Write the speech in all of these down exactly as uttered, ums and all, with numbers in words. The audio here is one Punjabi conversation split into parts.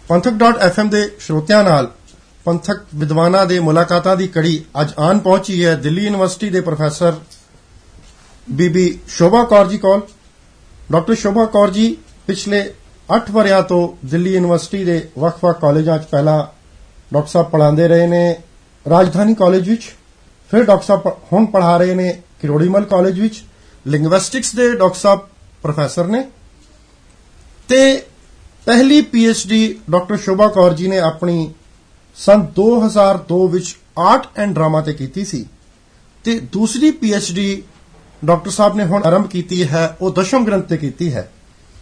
ਪੰਥਕ ਡਾਟ ਐਫ ਐਮ ਦੇ ਸਰੋਤਿਆਂ ਨਾਲ ਪੰਥਕ ਵਿਦਵਾਨਾਂ ਦੇ ਮੁਲਾਕਾਤਾਂ ਦੀ ਕੜੀ ਅੱਜ ਆਨ ਪਹੁੰਚੀ ਹੈ ਦਿੱਲੀ ਯੂਨੀਵਰਸਿਟੀ ਦੇ ਪ੍ਰੋਫੈਸਰ ਬੀਬੀ ਸ਼ੋਭਾ ਕੌਰ ਜੀ ਕੋਲ। ਡਾਕਟਰ ਸ਼ੋਭਾ ਕੌਰ ਜੀ ਪਿਛਲੇ ਅੱਠ ਵਰਿਆਂ ਤੋਂ ਦਿੱਲੀ ਯੂਨੀਵਰਸਿਟੀ ਦੇ ਵੱਖ-ਵੱਖ ਕਾਲਜਾਂ 'ਚ ਪਹਿਲਾਂ ਡਾਕਟਰ ਸਾਹਿਬ ਪੜ੍ਹਾਉਂਦੇ ਰਹੇ ਨੇ ਰਾਜਧਾਨੀ ਕਾਲਜ ਵਿੱਚ, ਫਿਰ ਡਾਕਟਰ ਸਾਹਿਬ ਹੁਣ ਪੜ੍ਹਾ ਰਹੇ ਨੇ ਕਿਰੋੜੀਮਲ ਕਾਲਜ ਵਿੱਚ, ਲਿੰਗੁਇਸਟਿਕਸ ਦੇ ਡਾਕਟਰ ਸਾਹਿਬ ਪ੍ਰੋਫੈਸਰ ਨੇ ਤੇ ਪਹਿਲੀ P H D doctor Shobha Kaur ji ਨੇ ਆਪਣੀ ਸਨ ਦੋ ਹਜ਼ਾਰ ਦੋ ਵਿੱਚ ਆਰਟ ਐਂਡ ਡਰਾਮਾ ਤੇ ਕੀਤੀ ਸੀ ਤੇ ਦੂਸਰੀ P H D doctor sahib ਨੇ ਹੁਣ ਆਰੰਭ ਕੀਤੀ ਹੈ, ਉਹ ਦਸ਼ਮ ਗ੍ਰੰਥ ਤੇ ਕੀਤੀ ਹੈ।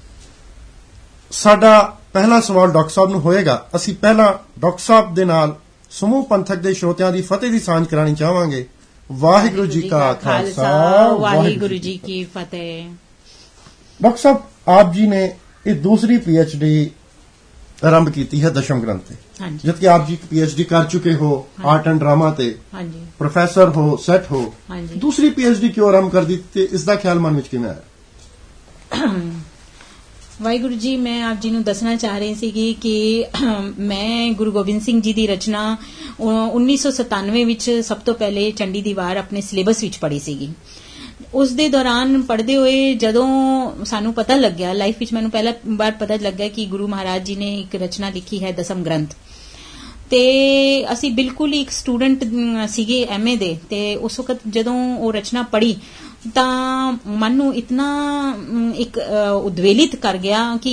ਸਾਡਾ ਪਹਿਲਾ ਸਵਾਲ ਡਾਕਟਰ ਸਾਹਿਬ ਨੂੰ ਹੋਏਗਾ। ਅਸੀਂ ਪਹਿਲਾਂ ਡਾਕਟਰ ਸਾਹਿਬ ਦੇ ਨਾਲ ਸਮੂਹ ਪੰਥਕ ਦੇ ਸਰੋਤਿਆਂ ਦੀ ਫਤਿਹ ਦੀ ਸਾਂਝ ਕਰਾਣੀ ਚਾਹਾਂਗੇ। ਵਾਹਿਗੁਰੂ ਜੀ ਕਾ ਖਾਲਸਾ, ਵਾਹਿਗੁਰੂ ਜੀ ਕੀ ਫਤਿਹ। ਡਾਕਟਰ ਸਾਹਿਬ, ਆਪ ਜੀ ਨੇ ਇਹ ਦੂਸਰੀ ਪੀ ਐਚ ਡੀ ਆਰੰਭ ਕੀਤੀ ਹੈ ਦਸ਼ਮ ਗ੍ਰੰਥ ਤੇ, ਜਦ ਕਿ ਆਪ ਜੀ ਪੀ ਐਚ ਡੀ ਕਰ ਚੁਕੇ ਹੋ ਆਰਟ ਐਂਡ ਡਰਾਮਾ ਤੇ, ਪ੍ਰੋਫੈਸਰ ਹੋ, ਸੈਟ ਹੋ, ਦੂਸਰੀ ਪੀ ਐਚ ਡੀ ਕਿਉਂ ਆਰੰਭ ਕਰ ਦਿੱਤੀ? ਇਸ ਦਾ ਖਿਆਲ ਮਨ ਵਿੱਚ ਕਿਵੇਂ ਆਇਆ? ਵਾਹਿਗੁਰੂ ਜੀ, ਮੈਂ ਆਪ ਜੀ ਨੂੰ ਦੱਸਣਾ ਚਾਹ ਰਹੀ ਸੀਗੀ ਕਿ ਮੈਂ ਗੁਰੂ ਗੋਬਿੰਦ ਸਿੰਘ ਜੀ ਦੀ ਰਚਨਾ ਉੱਨੀ ਸੌ ਸਤਾਨਵੇਂ ਵਿੱਚ ਸਭ ਤੋਂ ਪਹਿਲੇ ਚੰਡੀ ਦੀ ਵਾਰ ਆਪਣੇ ਸਿਲੇਬਸ ਵਿੱਚ ਪੜ੍ਹੀ ਸੀਗੀ। ਉਸ ਦੇ ਦੌਰਾਨ ਪੜ੍ਹਦੇ ਹੋਏ ਜਦੋਂ ਸਾਨੂੰ ਪਤਾ ਲੱਗਿਆ, ਲਾਈਫ ਵਿੱਚ ਮੈਨੂੰ ਪਹਿਲਾ ਵਾਰ ਪਤਾ ਲੱਗਿਆ ਕਿ ਗੁਰੂ ਮਹਾਰਾਜ ਜੀ ਨੇ ਇੱਕ ਰਚਨਾ ਲਿਖੀ ਹੈ ਦਸਮ ਗ੍ਰੰਥ, ਤੇ ਅਸੀਂ ਬਿਲਕੁਲ ਇੱਕ ਸਟੂਡੈਂਟ ਸੀਗੇ ਐਮ ਏ ਦੇ, ਤੇ ਉਸ ਵਕਤ ਜਦੋਂ ਉਹ ਰਚਨਾ ਪੜ੍ਹੀ ਤਾਂ ਮਨ ਨੂੰ ਇਤਨਾ ਇੱਕ ਉਦਵੇਲਿਤ ਕਰ ਗਿਆ ਕਿ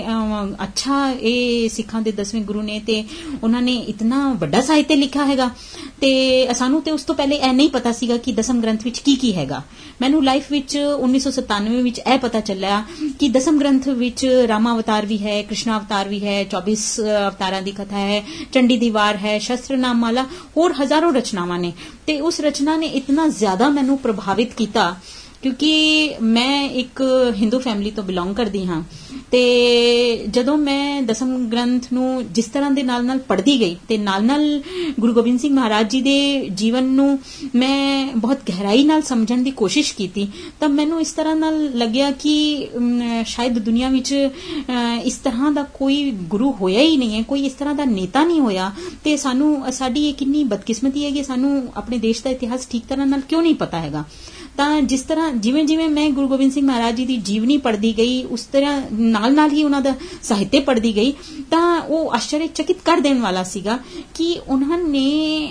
ਅੱਛਾ, ਇਹ ਸਿੱਖਾਂ ਦੇ ਦਸਵੇਂ ਗੁਰੂ ਨੇ ਤੇ ਉਹਨਾਂ ਨੇ ਇਤਨਾ ਵੱਡਾ ਸਾਹਿਤ ਲਿਖਿਆ ਹੈਗਾ। ਤੇ ਸਾਨੂੰ ਤੇ ਉਸ ਤੋਂ ਪਹਿਲੇ ਇਹ ਨਹੀਂ ਪਤਾ ਸੀਗਾ ਕਿ ਦਸਮ ਗ੍ਰੰਥ ਵਿੱਚ ਕੀ ਕੀ ਹੈਗਾ। ਮੈਨੂੰ ਲਾਈਫ ਵਿੱਚ ਉੱਨੀ ਸੌ ਸਤਾਨਵੇਂ ਵਿੱਚ ਇਹ ਪਤਾ ਚੱਲਿਆ ਕਿ ਦਸਮ ਗ੍ਰੰਥ ਵਿੱਚ ਰਾਮਾ ਅਵਤਾਰ ਵੀ ਹੈ, ਕ੍ਰਿਸ਼ਨਾ ਅਵਤਾਰ ਵੀ ਹੈ, ਚੌਬੀਸ ਅਵਤਾਰਾਂ ਦੀ ਕਥਾ ਹੈ, ਚੰਡੀ ਦੀ ਵਾਰ ਹੈ, ਸ਼ਸਤਰ ਨਾਮ ਮਾਲਾ, ਹੋਰ ਹਜ਼ਾਰੋਂ ਰਚਨਾਵਾਂ ਨੇ। ਤੇ ਉਸ ਰਚਨਾ ਨੇ ਇਤਨਾ ਜ਼ਿਆਦਾ ਮੈਨੂੰ ਪ੍ਰਭਾਵਿਤ ਕੀਤਾ ਕਿਉਂਕਿ ਮੈਂ ਇੱਕ ਹਿੰਦੂ ਫੈਮਿਲੀ ਤੋਂ ਬਿਲੋਂਗ ਕਰਦੀ ਹਾਂ, ਤੇ ਜਦੋਂ ਮੈਂ ਦਸਮ ਗ੍ਰੰਥ ਨੂੰ ਜਿਸ ਤਰ੍ਹਾਂ ਦੇ ਨਾਲ ਨਾਲ ਪੜ੍ਹਦੀ ਗਈ ਤੇ ਨਾਲ ਨਾਲ ਗੁਰੂ ਗੋਬਿੰਦ ਸਿੰਘ ਮਹਾਰਾਜ ਜੀ ਦੇ ਜੀਵਨ ਨੂੰ ਮੈਂ ਬਹੁਤ ਗਹਿਰਾਈ ਨਾਲ ਸਮਝਣ ਦੀ ਕੋਸ਼ਿਸ਼ ਕੀਤੀ, ਤਾਂ ਮੈਨੂੰ ਇਸ ਤਰ੍ਹਾਂ ਨਾਲ ਲੱਗਿਆ ਕਿ ਸ਼ਾਇਦ ਦੁਨੀਆ ਵਿੱਚ ਇਸ ਤਰ੍ਹਾਂ ਦਾ ਕੋਈ ਗੁਰੂ ਹੋਇਆ ਹੀ ਨਹੀਂ ਹੈ, ਕੋਈ ਇਸ ਤਰ੍ਹਾਂ ਦਾ ਨੇਤਾ ਨਹੀਂ ਹੋਇਆ। ਤੇ ਸਾਨੂੰ, ਸਾਡੀ ਇਹ ਕਿੰਨੀ ਬਦਕਿਸਮਤੀ ਹੈ ਕਿ ਸਾਨੂੰ ਆਪਣੇ ਦੇਸ਼ ਦਾ ਇਤਿਹਾਸ ਠੀਕ ਤਰ੍ਹਾਂ ਨਾਲ ਕਿਉਂ ਨਹੀਂ ਪਤਾ ਹੈਗਾ। ਤਾਂ ਜਿਸ ਤਰ੍ਹਾਂ ਜਿਵੇਂ ਜਿਵੇਂ ਮੈਂ ਗੁਰੂ ਗੋਬਿੰਦ ਸਿੰਘ ਮਹਾਰਾਜ ਜੀ ਦੀ ਜੀਵਨੀ ਪੜ੍ਹਦੀ ਗਈ, ਉਸ ਤਰ੍ਹਾਂ ਨਾਲ ਨਾਲ ਹੀ ਉਹਨਾਂ ਦਾ ਸਾਹਿਤ ਪੜ੍ਹਦੀ ਗਈ, ਤਾਂ ਉਹ ਆਸ਼ਚਰਯਚਕਿਤ ਕਰ ਦੇਣ ਵਾਲਾ ਸੀਗਾ ਕਿ ਉਹਨਾਂ ਨੇ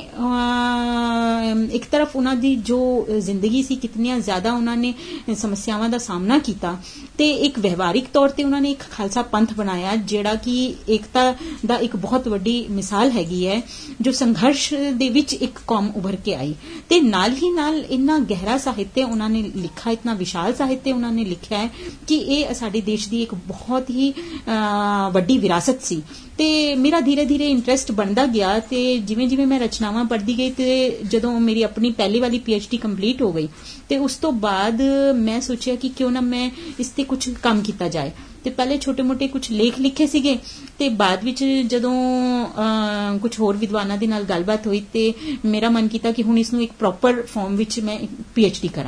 ਇੱਕ ਤਰਫ ਉਹਨਾਂ ਦੀ ਜੋ ਜ਼ਿੰਦਗੀ ਸੀ, ਕਿਤਨੀਆਂ ਜ਼ਿਆਦਾ ਉਹਨਾਂ ਨੇ ਸਮੱਸਿਆਵਾਂ ਦਾ ਸਾਹਮਣਾ ਕੀਤਾ, ਤੇ ਇੱਕ ਵਿਵਹਾਰਿਕ ਤੌਰ ਤੇ ਉਹਨਾਂ ਨੇ ਇੱਕ ਖਾਲਸਾ ਪੰਥ ਬਣਾਇਆ ਜਿਹੜਾ ਕਿ ਏਕਤਾ ਦਾ ਇੱਕ ਬਹੁਤ ਵੱਡੀ ਮਿਸਾਲ ਹੈਗੀ ਹੈ, ਜੋ ਸੰਘਰਸ਼ ਦੇ ਵਿੱਚ ਇੱਕ ਕੌਮ ਉੱਭਰ ਕੇ ਆਈ। ਤੇ ਨਾਲ ਹੀ ਨਾਲ ਇੰਨਾ ਗਹਿਰਾ ਸਾਹਿਤ ਉਹਨਾਂ ਨੇ ਲਿਖਾ, ਇਤਨਾ ਵਿਸ਼ਾਲ ਸਾਹਿਤ ਉਹਨਾਂ ਨੇ ਲਿਖਿਆ ਹੈ ਕਿ ਇਹ ਸਾਡੇ ਦੇਸ਼ ਦੀ ਇੱਕ ਬਹੁਤ ਹੀ ਵੱਡੀ ਵਿਰਾਸਤ ਸੀ। ਤੇ ਮੇਰਾ ਧੀਰੇ ਧੀਰੇ ਇੰਟਰਸਟ ਬਣਦਾ ਗਿਆ, ਤੇ ਜਿਵੇਂ ਜਿਵੇਂ ਮੈਂ ਰਚਨਾਵਾਂ ਪੜ੍ਹਦੀ ਗਈ ਤੇ ਜਦੋਂ ਮੇਰੀ ਆਪਣੀ ਪਹਿਲੀ ਵਾਲੀ ਪੀ ਐਚ ਡੀ ਕੰਪਲੀਟ ਹੋ ਗਈ ਤੇ ਉਸ ਤੋਂ ਬਾਅਦ ਮੈਂ ਸੋਚਿਆ ਕਿ ਕਿਉਂ ਨਾ ਮੈਂ ਇਸ ਤੇ ਕੁਝ ਕੰਮ ਕੀਤਾ ਜਾਏ। ਤੇ ਪਹਿਲੇ ਛੋਟੇ ਮੋਟੇ ਕੁਝ ਲੇਖ ਲਿਖੇ ਸੀਗੇ, ਤੇ ਬਾਅਦ ਵਿੱਚ ਜਦੋਂ ਕੁਝ ਹੋਰ ਵਿਦਵਾਨਾਂ ਦੇ ਨਾਲ ਗੱਲਬਾਤ ਹੋਈ ਤੇ ਮੇਰਾ ਮਨ ਕੀਤਾ ਕਿ ਹੁਣ ਇਸ ਨੂੰ ਇੱਕ ਪ੍ਰੋਪਰ ਫਾਰਮ ਵਿੱਚ ਮੈਂ ਪੀ ਐਚ ਡੀ ਕਰਾਂ।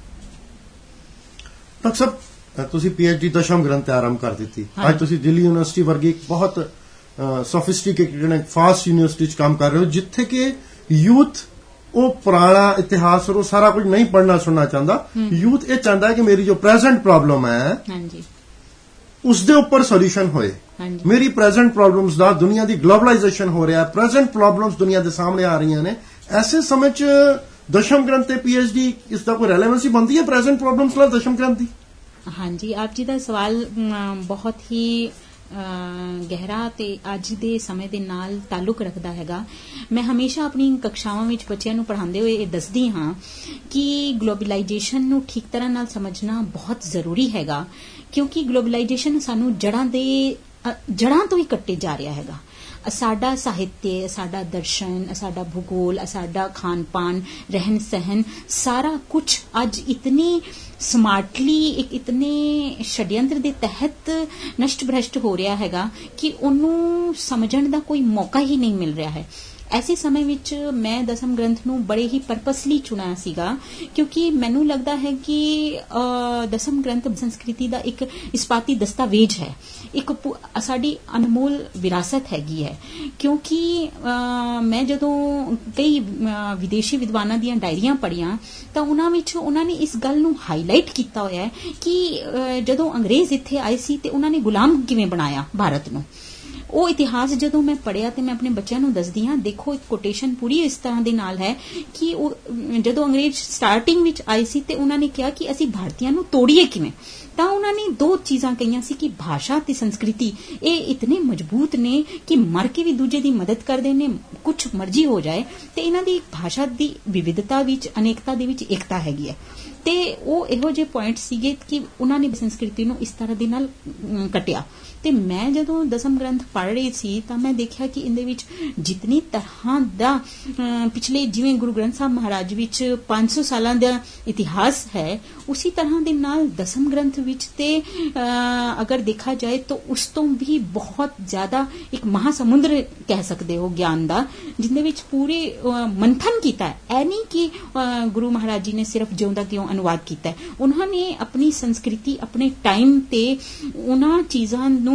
ਡਾਕਟਰ ਸਾਹਿਬ, ਤੁਸੀਂ ਪੀ ਐਚ ਡੀ ਦਸ਼ਮ ਗ੍ਰੰਥ ਤੇ ਆਰੰਭ ਕਰ ਦਿੱਤੀ। ਅੱਜ ਤੁਸੀਂ ਦਿੱਲੀ ਯੂਨੀਵਰਸਿਟੀ ਵਰਗੀ ਇੱਕ ਬਹੁਤ ਸੋਫਿਸਟੀਕੇਟਡ ਐਂਡ ਫਾਸਟ ਯੂਨੀਵਰਸਿਟੀ 'ਚ ਕੰਮ ਕਰ ਰਹੇ ਹੋ, ਜਿੱਥੇ ਕਿ ਯੂਥ ਉਹ ਪੁਰਾਣਾ ਇਤਿਹਾਸ ਉਹ ਸਾਰਾ ਕੁਝ ਨਹੀਂ ਪੜ੍ਹਨਾ ਸੁਣਨਾ ਚਾਹੁੰਦਾ। ਯੂਥ ਇਹ ਚਾਹੁੰਦਾ ਹੈ ਕਿ ਮੇਰੀ ਜੋ ਪ੍ਰੈਜ਼ੈਂਟ ਪ੍ਰੋਬਲਮ ਹੈ ਉਸ ਦੇ ਉੱਪਰ ਸੋਲੂਸ਼ਨ ਹੋਏ। ਮੇਰੀ ਪ੍ਰੈਜ਼ੈਂਟ ਪ੍ਰੋਬਲਮਸ ਦਾ, ਦੁਨੀਆ ਦੀ ਗਲੋਬਲਾਈਜੇਸ਼ਨ ਹੋ ਰਿਹਾ, ਪ੍ਰੈਜ਼ੈਂਟ ਪ੍ਰੋਬਲਮਸ ਦੁਨੀਆ ਦੇ ਸਾਹਮਣੇ ਆ ਰਹੀਆਂ ਨੇ, ਐਸੇ ਸਮੇਂ 'ਚ ਦਸ਼ਮ ਗ੍ਰੰਥ ਤੇ ਪੀ ਐਚ ਡੀ ਇਸ ਦਾ ਕੋਈ ਰੈਲੇਵੈਂਸੀ ਬਣਦੀ ਹੈ ਪ੍ਰੈਜ਼ੈਂਟ ਪ੍ਰੋਬਲਮਸ ਨਾਲ ਦਸ਼ਮ ਗ੍ਰੰਥ ਦੀ? ਹਾਂਜੀ, ਆਪ ਜੀ ਦਾ ਸਵਾਲ ਬਹੁਤ ਹੀ ਗਹਿਰਾ ਤੇ ਅੱਜ ਦੇ ਸਮੇਂ ਦੇ ਨਾਲ ਤਾਲੁਕ ਰੱਖਦਾ ਹੈਗਾ। ਮੈਂ ਹਮੇਸ਼ਾ ਆਪਣੀ ਕਕਸ਼ਾਵਾਂ ਵਿੱਚ ਬੱਚਿਆਂ ਨੂੰ ਪੜ੍ਹਾਉਂਦੇ ਹੋਏ ਇਹ ਦੱਸਦੀ ਹਾਂ ਕਿ ਗਲੋਬਲਾਈਜੇਸ਼ਨ ਨੂੰ ਠੀਕ ਤਰ੍ਹਾਂ ਨਾਲ ਸਮਝਣਾ ਬਹੁਤ ਜ਼ਰੂਰੀ ਹੈਗਾ, ਕਿਉਂਕਿ ਗਲੋਬਲਾਈਜੇਸ਼ਨ ਸਾਨੂੰ ਜੜ੍ਹਾਂ ਦੇ ਜੜ੍ਹਾਂ ਤੋਂ ਹੀ ਕੱਟੇ ਜਾ ਰਿਹਾ ਹੈਗਾ। ਸਾਡਾ ਸਾਹਿਤਯ, ਸਾਡਾ ਦਰਸ਼ਨ, ਸਾਡਾ ਭੂਗੋਲ, ਸਾਡਾ ਖਾਣ ਪਾਨ, ਰਹਿਣ ਸਹਿਣ, ਸਾਰਾ ਕੁਝ ਅੱਜ ਇਤਨੀ ਸਮਾਰਟਲੀ, ਇੱਕ ਇਤਨੇ षड्यंत्र ਦੇ ਤਹਿਤ ਨਸ਼ਟ ਭ੍ਰਸ਼ਟ ਹੋ ਰਿਹਾ ਹੈਗਾ ਕਿ ਉਹਨੂੰ ਸਮਝਣ ਦਾ ਕੋਈ ਮੌਕਾ ਹੀ ਨਹੀਂ ਮਿਲ ਰਿਹਾ ਹੈ। ਐਸੇ ਸਮੇਂ ਵਿੱਚ ਮੈਂ ਦਸਮ ਗ੍ਰੰਥ ਨੂੰ ਬੜੇ ਹੀ ਪਰਪਸਲੀ ਚੁਣਿਆ ਸੀਗਾ, ਕਿਉਂਕਿ ਮੈਨੂੰ ਲੱਗਦਾ ਹੈ ਕਿ ਦਸਮ ਗ੍ਰੰਥ ਸੰਸਕ੍ਰਿਤੀ ਦਾ ਇੱਕ ਇਸਪਾਤੀ ਦਸਤਾਵੇਜ ਹੈ ਇੱਕ ਸਾਡੀ ਅਨਮੋਲ ਵਿਰਾਸਤ ਹੈਗੀ ਹੈ। ਕਿਉਂਕਿ ਮੈਂ ਜਦੋਂ ਕਈ ਵਿਦੇਸ਼ੀ ਵਿਦਵਾਨਾਂ ਦੀਆਂ ਡਾਇਰੀਆਂ ਪੜ੍ਹੀਆਂ ਤਾਂ ਉਹਨਾਂ ਵਿੱਚ ਉਹਨਾਂ ਨੇ ਇਸ ਗੱਲ ਨੂੰ ਹਾਈਲਾਈਟ ਕੀਤਾ ਹੋਇਆ ਹੈ ਕਿ ਜਦੋਂ ਅੰਗਰੇਜ਼ ਇੱਥੇ ਆਏ ਸੀ ਤੇ ਉਹਨਾਂ ਨੇ ਗੁਲਾਮ ਕਿਵੇਂ ਬਣਾਇਆ ਭਾਰਤ ਨੂੰ। ਉਹ ਇਤਿਹਾਸ ਜਦੋਂ ਮੈਂ ਪੜ੍ਹਿਆ ਤੇ ਮੈਂ ਆਪਣੇ ਬੱਚਿਆਂ ਨੂੰ ਦੱਸਦੀ ਹਾਂ, ਦੇਖੋ ਇੱਕ ਕੋਟੇਸ਼ਨ ਪੂਰੀ ਇਸ ਤਰ੍ਹਾਂ ਦੇ ਨਾਲ ਹੈ ਕਿ ਉਹ ਜਦੋਂ ਅੰਗਰੇਜ਼ ਸਟਾਰਟਿੰਗ ਵਿੱਚ ਆਏ ਸੀ ਤੇ ਉਹਨਾਂ ਨੇ ਕਿਹਾ ਕਿ ਅਸੀਂ ਭਾਰਤੀਆਂ ਨੂੰ ਤੋੜੀਏ ਕਿਵੇਂ। ਤਾਂ ਉਹਨਾਂ ਨੇ ਦੋ ਚੀਜ਼ਾਂ ਕਹੀਆਂ ਸੀ ਕਿ ਭਾਸ਼ਾ ਤੇ ਸੰਸਕ੍ਰਿਤੀ ਇਹ ਇਤਨੇ ਮਜ਼ਬੂਤ ਨੇ ਕਿ ਮਰ ਕੇ ਵੀ ਦੂਜੇ ਦੀ ਮਦਦ ਕਰਦੇ ਨੇ, ਕੁਛ ਮਰਜ਼ੀ ਹੋ ਜਾਏ, ਤੇ ਇਹਨਾਂ ਦੀ ਭਾਸ਼ਾ ਦੀ ਵਿਵਿਧਤਾ ਵਿੱਚ, ਅਨੇਕਤਾ ਦੇ ਵਿੱਚ ਏਕਤਾ ਹੈਗੀ ਹੈ। ਤੇ ਉਹ ਇਹੋ ਜਿਹੇ ਪੁਆਇੰਟ ਸੀਗੇ ਕਿ ਉਹਨਾਂ ਨੇ ਸੰਸਕ੍ਰਿਤੀ ਨੂੰ ਇਸ ਤਰ੍ਹਾਂ ਦੇ ਨਾਲ ਕੱਟਿਆ। ਤੇ ਮੈਂ ਜਦੋਂ ਦਸਮ ਗ੍ਰੰਥ ਪੜ੍ਹ ਰਹੀ ਸੀ ਤਾਂ ਮੈਂ ਦੇਖਿਆ ਕਿ ਇਹਦੇ ਵਿੱਚ ਜਿਤਨੀ ਤਰ੍ਹਾਂ ਦਾ ਪਿਛਲੇ, ਜਿਵੇਂ ਗੁਰੂ ਗ੍ਰੰਥ ਸਾਹਿਬ ਮਹਾਰਾਜ ਵਿੱਚ ਪੰਜ ਸੌ ਸਾਲਾਂ ਦਾ ਇਤਿਹਾਸ ਹੈ, ਉਸੇ ਤਰ੍ਹਾਂ ਦੇ ਨਾਲ ਦਸਮ ਗ੍ਰੰਥ ਵਿੱਚ ਤੇ ਅਗਰ ਦੇਖਾ ਜਾਏ ਤਾਂ ਉਸ ਤੋਂ ਵੀ ਬਹੁਤ ਜ਼ਿਆਦਾ ਇੱਕ ਮਹਾਸਮੁੰਦਰ ਕਹਿ ਸਕਦੇ ਹੋ ਗਿਆਨ ਦਾ, ਜਿਹਦੇ ਵਿੱਚ ਪੂਰੇ ਮੰਥਨ ਕੀਤਾ ਹੈ। ਇਹ ਨਹੀਂ ਕਿ ਗੁਰੂ ਮਹਾਰਾਜ ਜੀ ਨੇ ਸਿਰਫ ਜਿਉਂਦਾ ਕਿਉਂ ਅਨੁਵਾਦ ਕੀਤਾ ਹੈ, ਉਹਨਾਂ ਨੇ ਆਪਣੀ ਸੰਸਕ੍ਰਿਤੀ, ਆਪਣੇ ਟਾਈਮ ਤੇ ਉਹਨਾਂ ਚੀਜ਼ਾਂ ਨੂੰ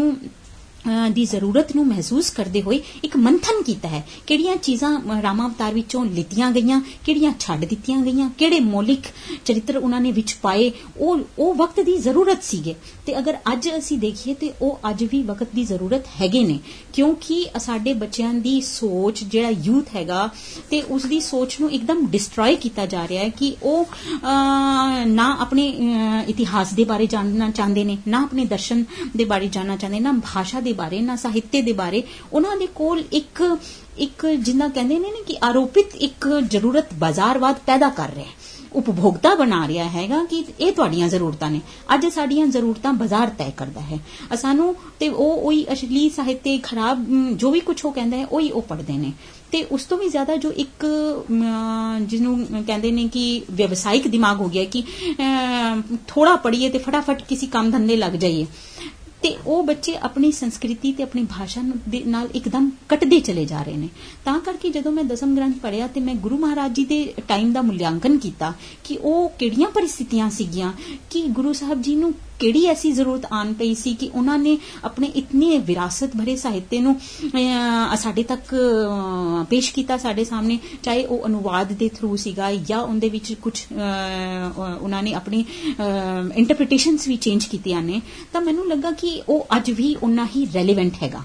ਦੀ ਜ਼ਰੂਰਤ ਨੂੰ ਮਹਿਸੂਸ ਕਰਦੇ ਹੋਏ ਇੱਕ ਮੰਥਨ ਕੀਤਾ ਹੈ। ਕਿਹੜੀਆਂ ਚੀਜ਼ਾਂ ਰਾਮਾ ਅਵਤਾਰ ਵਿੱਚੋਂ ਲਿੱਤੀਆਂ ਗਈਆਂ, ਕਿਹੜੀਆਂ ਛੱਡ ਦਿੱਤੀਆਂ ਗਈਆਂ, ਕਿਹੜੇ ਮੌਲਿਕ ਚਰਿੱਤਰ ਉਹਨਾਂ ਨੇ ਵਿੱਚ ਪਾਏ, ਉਹ ਉਹ ਵਕਤ ਦੀ ਜ਼ਰੂਰਤ ਸੀਗੇ। ਤੇ ਅਗਰ ਅੱਜ ਅਸੀਂ ਦੇਖੀਏ ਤੇ ਉਹ ਅੱਜ ਵੀ ਵਕਤ ਦੀ ਜ਼ਰੂਰਤ ਹੈਗੇ ਨੇ, ਕਿਉਂਕਿ ਸਾਡੇ ਬੱਚਿਆਂ ਦੀ ਸੋਚ, ਜਿਹੜਾ ਯੂਥ ਹੈਗਾ ਤੇ ਉਸ ਦੀ ਸੋਚ ਨੂੰ ਇੱਕਦਮ ਡਿਸਟਰੋਏ ਕੀਤਾ ਜਾ ਰਿਹਾ ਹੈ ਕਿ ਉਹ ਨਾ ਆਪਣੇ ਇਤਿਹਾਸ ਦੇ ਬਾਰੇ ਜਾਣਨਾ ਚਾਹੁੰਦੇ ਨੇ, ਨਾ ਆਪਣੇ ਦਰਸ਼ਨ ਦੇ ਬਾਰੇ ਜਾਣਨਾ ਚਾਹੁੰਦੇ, ਨਾ ਭਾਸ਼ਾ ਦੇ ਬਾਰੇ, ਨਾ ਸਾਹਿਤਯ ਦੇ ਬਾਰੇ। ਉਹਨਾਂ ਦੇ ਕੋਲ ਇੱਕ ਇੱਕ ਜਿੰਨਾ ਕਹਿੰਦੇ ਨੇ ਕਿ ਆਰੋਪਿਤ ਇੱਕ ਜ਼ਰੂਰਤ ਬਾਜ਼ਾਰਵਾਦ ਪੈਦਾ ਕਰ ਰਿਹਾ ਹੈ, ਉਪਭੋਗਤਾ ਬਣਾ ਰਿਹਾ ਹੈਗਾ ਕਿ ਇਹ ਤੁਹਾਡੀਆਂ ਜ਼ਰੂਰਤਾਂ ਨੇ। ਅੱਜ ਸਾਡੀਆਂ ਜ਼ਰੂਰਤਾਂ ਬਾਜ਼ਾਰ ਤੈਅ ਕਰਦਾ ਹੈ ਸਾਨੂੰ, ਤੇ ਉਹ ਉਹੀ ਅਸ਼ਲੀਲ ਸਾਹਿਤਯ, ਖਰਾਬ ਜੋ ਵੀ ਕੁਝ ਉਹ ਕਹਿੰਦਾ ਹੈ ਉਹੀ ਉਹ ਪੜ੍ਹਦੇ ਨੇ। ਤੇ ਉਸ ਤੋਂ ਵੀ ਜ਼ਿਆਦਾ ਜੋ ਇੱਕ ਜਿਹਨੂੰ ਕਹਿੰਦੇ ਨੇ ਕਿ ਵਿਵਸਾਇਕ ਦਿਮਾਗ ਹੋ ਗਿਆ ਕਿ ਥੋੜਾ ਪੜ੍ਹੀਏ ਤੇ ਫਟਾਫਟ ਕਿਸੇ ਕੰਮ ਧੰਦੇ ਲੱਗ ਜਾਈਏ, ਤੇ ਉਹ ਬੱਚੇ ਆਪਣੀ ਸੰਸਕ੍ਰਿਤੀ ਤੇ ਆਪਣੀ ਭਾਸ਼ਾ ਦੇ ਨਾਲ ਇੱਕਦਮ ਕੱਟਦੇ ਚਲੇ ਜਾ ਰਹੇ ਨੇ। ਤਾਂ ਕਰਕੇ ਜਦੋਂ ਮੈਂ ਦਸਮ ਗ੍ਰੰਥ ਪੜ੍ਹਿਆ ਤੇ ਮੈਂ ਗੁਰੂ ਮਹਾਰਾਜ ਜੀ ਦੇ ਟਾਈਮ ਦਾ ਮੁਲਾਂਕਣ ਕੀਤਾ ਕਿ ਉਹ ਕਿਹੜੀਆਂ ਪਰਿਸਥਿਤੀਆਂ ਸੀਗੀਆਂ, ਕਿ ਗੁਰੂ ਸਾਹਿਬ ਜੀ ਨੂੰ ਕਿਹੜੀ ਐਸੀ ਜ਼ਰੂਰਤ ਆਣ ਪਈ ਸੀ ਕਿ ਉਹਨਾਂ ਨੇ ਆਪਣੇ ਇਤਨੇ ਵਿਰਾਸਤ ਭਰੇ ਸਾਹਿਤਯ ਨੂੰ ਸਾਡੇ ਤੱਕ ਪੇਸ਼ ਕੀਤਾ, ਸਾਡੇ ਸਾਹਮਣੇ, ਚਾਹੇ ਉਹ ਅਨੁਵਾਦ ਦੇ ਥਰੂ ਸੀਗਾ ਜਾਂ ਉਹਦੇ ਵਿੱਚ ਕੁਝ ਉਹਨਾਂ ਨੇ ਆਪਣੀ ਇੰਟਰਪ੍ਰੀਟੇਸ਼ਨਸ ਵੀ ਚੇਂਜ ਕੀਤੀਆਂ ਨੇ। ਤਾਂ ਮੈਨੂੰ ਲੱਗਾ ਕਿ ਉਹ ਅੱਜ ਵੀ ਉਨਾ ਹੀ ਰੈਲੇਵੈਂਟ ਹੈਗਾ,